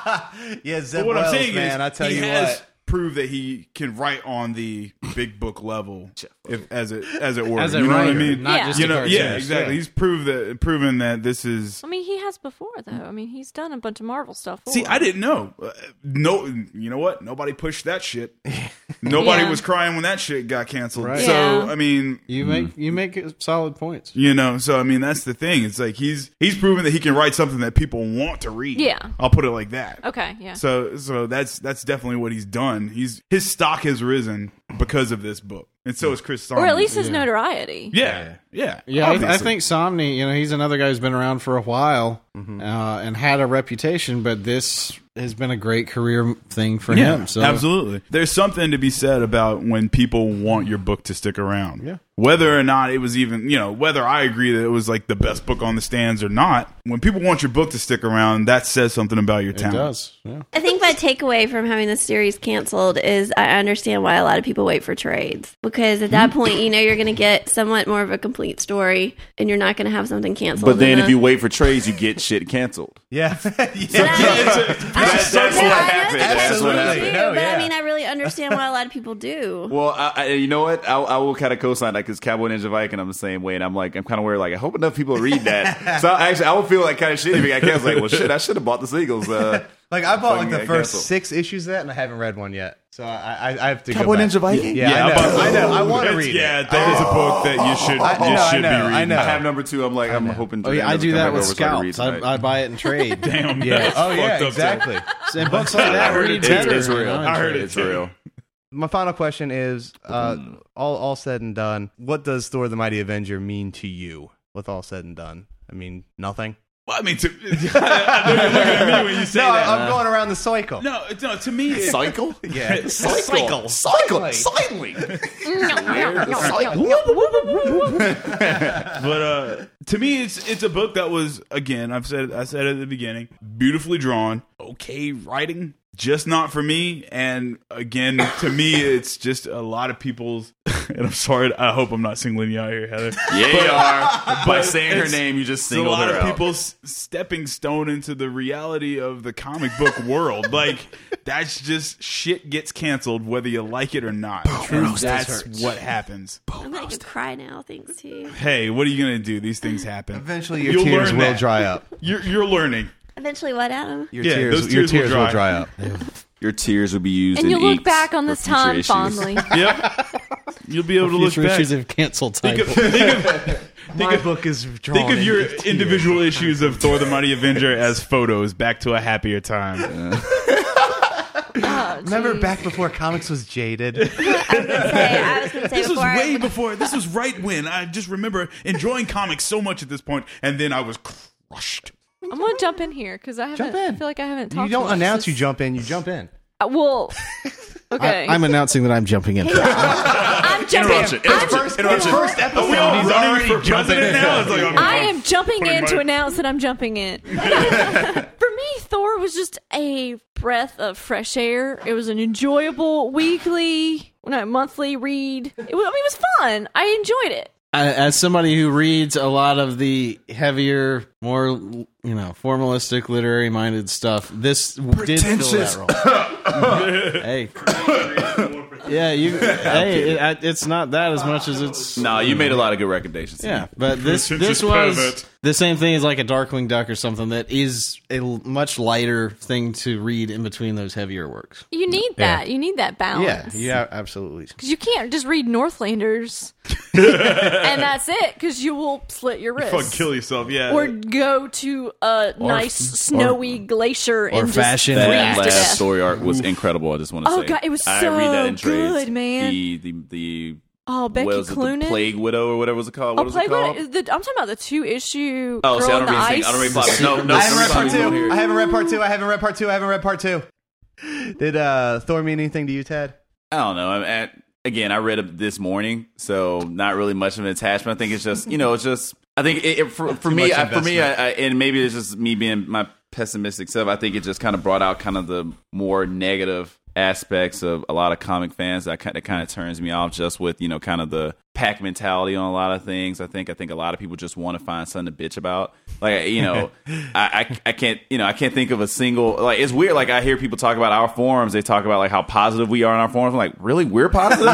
Yeah, but Zeb what I'm Wells, saying man, is, I tell he you has what. proved that he can write on the big book level, if as it as it were. As a you know writer, what I mean? not Yeah. just You a know, cartoonist. yeah, exactly. He's proved that proven that this is. I mean, he has before though. I mean, he's done a bunch of Marvel stuff. See, before. I didn't know. Uh, No, you know what? Nobody pushed that shit. Nobody Yeah. was crying when that shit got canceled. Right. So Yeah. I mean, You make you make solid points. you know, so I mean, that's the thing. It's like he's he's proven that he can write something that people want to read. Yeah. I'll put it like that. Okay, yeah. So so that's that's definitely what he's done. He's his stock has risen because of this book, and so is Chris Samney. Or at least his notoriety. yeah, yeah, Yeah, I, I obviously. think Somni, you know, he's another guy who's been around for a while uh, and had a reputation, but this has been a great career thing for Yeah, him. So absolutely. There's something to be said about when people want your book to stick around. Yeah. Whether or not it was even, you know, whether I agree that it was like the best book on the stands or not, when people want your book to stick around, that says something about your it talent. does. Yeah. I think my takeaway from having the series canceled is I understand why a lot of people wait for trades, because at that point, you know, you're going to get somewhat more of a complete story, and you're not going to have something canceled. But then in if a- you wait for trades, you get shit canceled. Yeah, But yeah. I- That's, that's I- what I know happened. that That's people what do, happened. No, but yeah. I mean, I really understand why a lot of people do. Well, I, I, you know what? I, I will kind of co-sign that because Cowboy Ninja Viking, I'm the same way, and I'm like, I'm kind of worried. Like, I hope enough people read that. So I actually, I would feel like kind of shitty if I canceled. Like, well, shit, I should have bought the Seagulls. Uh, Like I bought like Fucking the got first canceled. six issues of that, and I haven't read one yet. So I I, I have to Cowboy go back. Ninja Viking? Yeah, Yeah, I know. but- I know. I want to It's- read Yeah, it. that is a book that you should, I- you no, I should know, be I reading. know. I have number two. I'm like, I'm hoping. Oh, yeah, I Japan do doesn't that come with back over so I can read scouts. I, tonight. I buy it and trade. Damn. Yeah. that's Oh yeah. fucked up, Exactly. And books like that heard read it. better. It's you real. know, I heard it It's too. real. My final question is, uh, all all said and done, what does Thor: The Mighty Avenger mean to you? With all said and done, I mean nothing. Well, I mean, to, I know you're looking at me when you say No, that. I'm going around the cycle. No, it's- no. To me, it, Cycle? Yeah, Cycle. Cycle. Cycling. but uh, to me, it's it's a book that was, again, I've said I said it at the beginning, beautifully drawn, okay writing, just not for me. And again, to me, it's just a lot of people's. And I'm sorry, I hope I'm not singling you out here, Heather. Yeah, you are. By But saying her it's- name, you just It's a singled lot her of out. people's stepping stone into the reality of the comic book world. Like, that's just shit gets canceled whether you like it or not. That's what happens. I'm gonna go cry now. Thanks too. Hey, what are you gonna do? These things happen. Eventually, your You'll tears learn will that. dry up. You're you're learning. Eventually, what, Adam? Your Yeah, tears, those your tears will tears will dry. dry up. Your tears will be used And in you'll look inks back on for this future time issues. fondly. Yep. You'll be able to look Future back. issues of canceled Think type. of, think of, My book is drawn. think of your into tears. individual issues of Thor: The Mighty Avenger as photos back to a happier time. Oh, Remember geez. back before comics was jaded? I was gonna say. I was gonna say This was before. way I, before. This was right when I just remember enjoying comics so much at this point, and then I was crushed. I'm gonna jump in here because I haven't. Jump in. I feel like I haven't You talked. don't much. announce This- you jump in, you jump in. Uh, well, okay. I, I'm announcing that I'm jumping in. I'm jumping. Interruption. I'm, Interruption. Interruption. First episode, Are we all he's running already for president now? It's like, I'm- I am jumping Putting in to my- announce that I'm jumping in. For me, Thor was just a breath of fresh air. It was an enjoyable weekly, no, monthly read. It was, I mean, it was fun. I enjoyed it. I, as somebody who reads a lot of the heavier, more you know, formalistic, literary-minded stuff, this did fill that role. Hey, yeah, you. Hey, it, I- it's not that as much as it's. No, you made a lot of good recommendations. Yeah, but this Pretentious this was pervert. the same thing as like a Darkwing Duck or something that is a l- much lighter thing to read in between those heavier works. You need that. You need that balance. yeah, absolutely. Because you can't just read Northlanders and that's it. Because you will slit your wrist. Fucking kill yourself, yeah. Or go to a nice snowy glacier and just fashion freeze That to last death. story arc was incredible. I just want to Oh, say. God, it was I so read that in trades. good, man. The the the Oh, Becky what was it, the Cloonan. Plague Widow or whatever was it called? What Oh, was Plague it called? Widow- the, I'm talking about the two issue. Oh, Girl see, I in don't the read Ice. things. I don't read plots. No, no. I haven't read part somebody won't two. hear it. I haven't read part two. I haven't read part two. I haven't read part two. Did uh, Thor mean anything to you, Ted? I don't know. I, I, again, I read it this morning, so not really much of an attachment. I think it's just, you know, it's just. I think it, it, for, for me, much I, for me, I, investment. I, and maybe it's just me being my pessimistic self. I think it just kind of brought out kind of the more negative aspects of a lot of comic fans. That kind of kind of turns me off, just with, you know, kind of the pack mentality on a lot of things. I think I think a lot of people just want to find something to bitch about. Like, you know, I, I I can't you know I can't think of a single, like, it's weird. Like, I hear people talk about our forums. They talk about like how positive we are in our forums. I'm like, really, we're positive?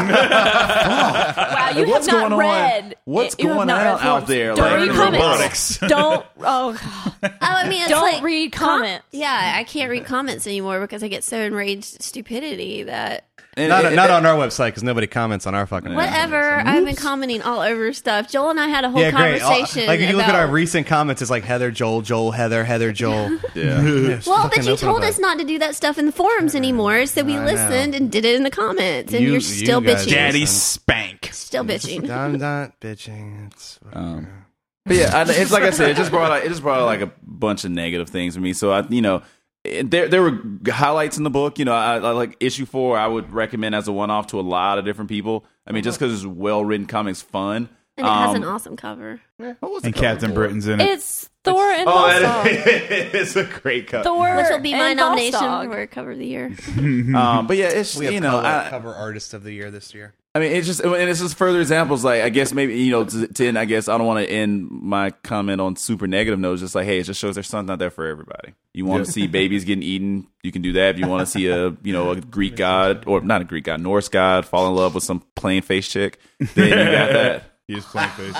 Wow, you What's have not going on? read. What's you have going not on read out forums. there? Don't Like, read in comments. robotics. Don't. Oh, oh, I mean, it's don't like read com- comments. Yeah, I can't read comments anymore because I get so enraged at stupidity that And- Not, and- not on our website because nobody comments on our fucking whatever. website. I've been commenting all over stuff. Joel and I had a whole Yeah, great. All- conversation. Like if you look at about- our recent comments, it's like Heather, Joel, Joel, Heather, Heather, Joel. Yeah. Yes, Well, fucking but you open told up us not to do that stuff in the forums anymore, so we I know. listened and did it in the comments, and You- you, are you still guys- bitching. Daddy Listen. spank. Still bitching. I'm not bitching. It's Um, but yeah, I, it's like I said, it just brought out, it just brought out like a bunch of negative things for me. So I, you know, it- there there were highlights in the book. You know, I, I like issue four. I would recommend as a one off to a lot of different people. I mean, just because it's well written comics, fun. And it has Um, an awesome cover. what was the And cover Captain for? Britain's in it. it's Thor and Oh, Volstagg. that is, it's a great cover. Thor, Which will be my and nomination Volstagg. for cover of the year. Um, but yeah, it's we have you know, cover, I, cover artist of the year this year. I mean, it's just, and it's just further examples. Like, I guess maybe, you know, to, to end, I guess I don't want to end my comment on super negative notes. Just like, hey, it just shows there's something out there for everybody. You want to see babies getting eaten, you can do that. If you want to see a, you know, a Greek god, or not a Greek god, Norse god fall in love with some plain face chick, then you got that. He is playing face.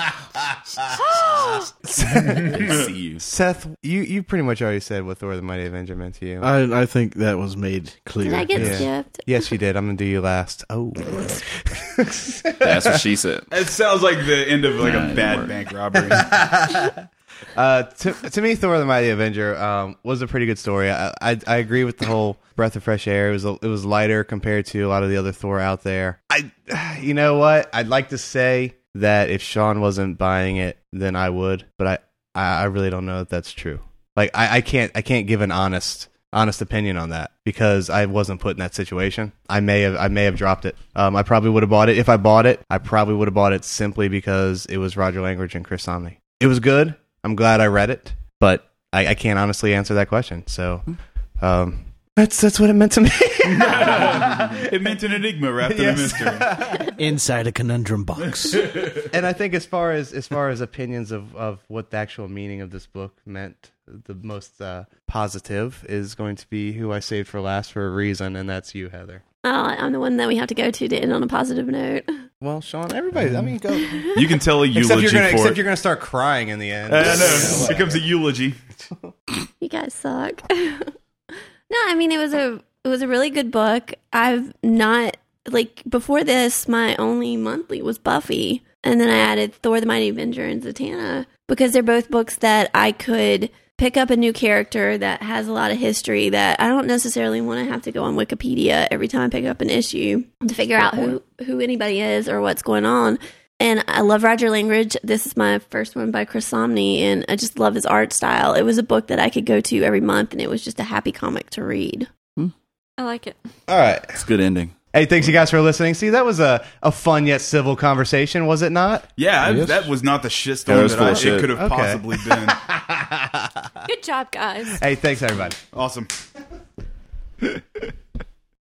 See you. Seth, you, you pretty much already said what Thor the Mighty Avenger meant to you. I, I think that was made clear. Did I get Yeah. skipped? Yes, you did. I'm gonna do you last. Oh, That's what she said. It sounds like the end of like Nah, a it bad worked. bank robbery. uh, to to me, Thor the Mighty Avenger um, was a pretty good story. I, I I agree with the whole breath of fresh air. It was a, it was lighter compared to a lot of the other Thor out there. I, you know what? I'd like to say that if Sean wasn't buying it, then I would. But I I, I really don't know if that's true. Like I, I can't I can't give an honest honest opinion on that because I wasn't put in that situation. I may have I may have dropped it. Um, I probably would have bought it. If I bought it, I probably would have bought it simply because it was Roger Langridge and Chris Samnee. It was good. I'm glad I read it, but I, I can't honestly answer that question. So um, that's that's what it meant to me. It meant an enigma wrapped Yes. in a mystery. Inside a conundrum box. And I think as far as as far as opinions of, of what the actual meaning of this book meant, the most uh, positive is going to be who I saved for last for a reason, and that's you, Heather. Oh, I'm the one that we have to go to to end on a positive note. Well, Sean, everybody, I mean, go. You can tell a eulogy Except you're gonna, for except it. you're gonna start crying in the end. I know. It becomes a eulogy. You guys suck. No, I mean it was a it was a really good book. I've not like before this, my only monthly was Buffy, and then I added Thor: The Mighty Avenger and Zatanna because they're both books that I could pick up a new character that has a lot of history that I don't necessarily want to have to go on Wikipedia every time I pick up an issue to figure out who who anybody is or what's going on. And I love Roger Langridge. This is my first one by Chris Samnee, and I just love his art style. It was a book that I could go to every month, and it was just a happy comic to read. I like it. All right. It's a good ending. Hey, thanks you guys for listening. See, that was a, a fun yet civil conversation, was it not? Yeah, I, Yes. that was not the shitstorm Yeah, it was that full I, of shit. it could have Okay. possibly been. Good job, guys. Hey, thanks everybody. Awesome.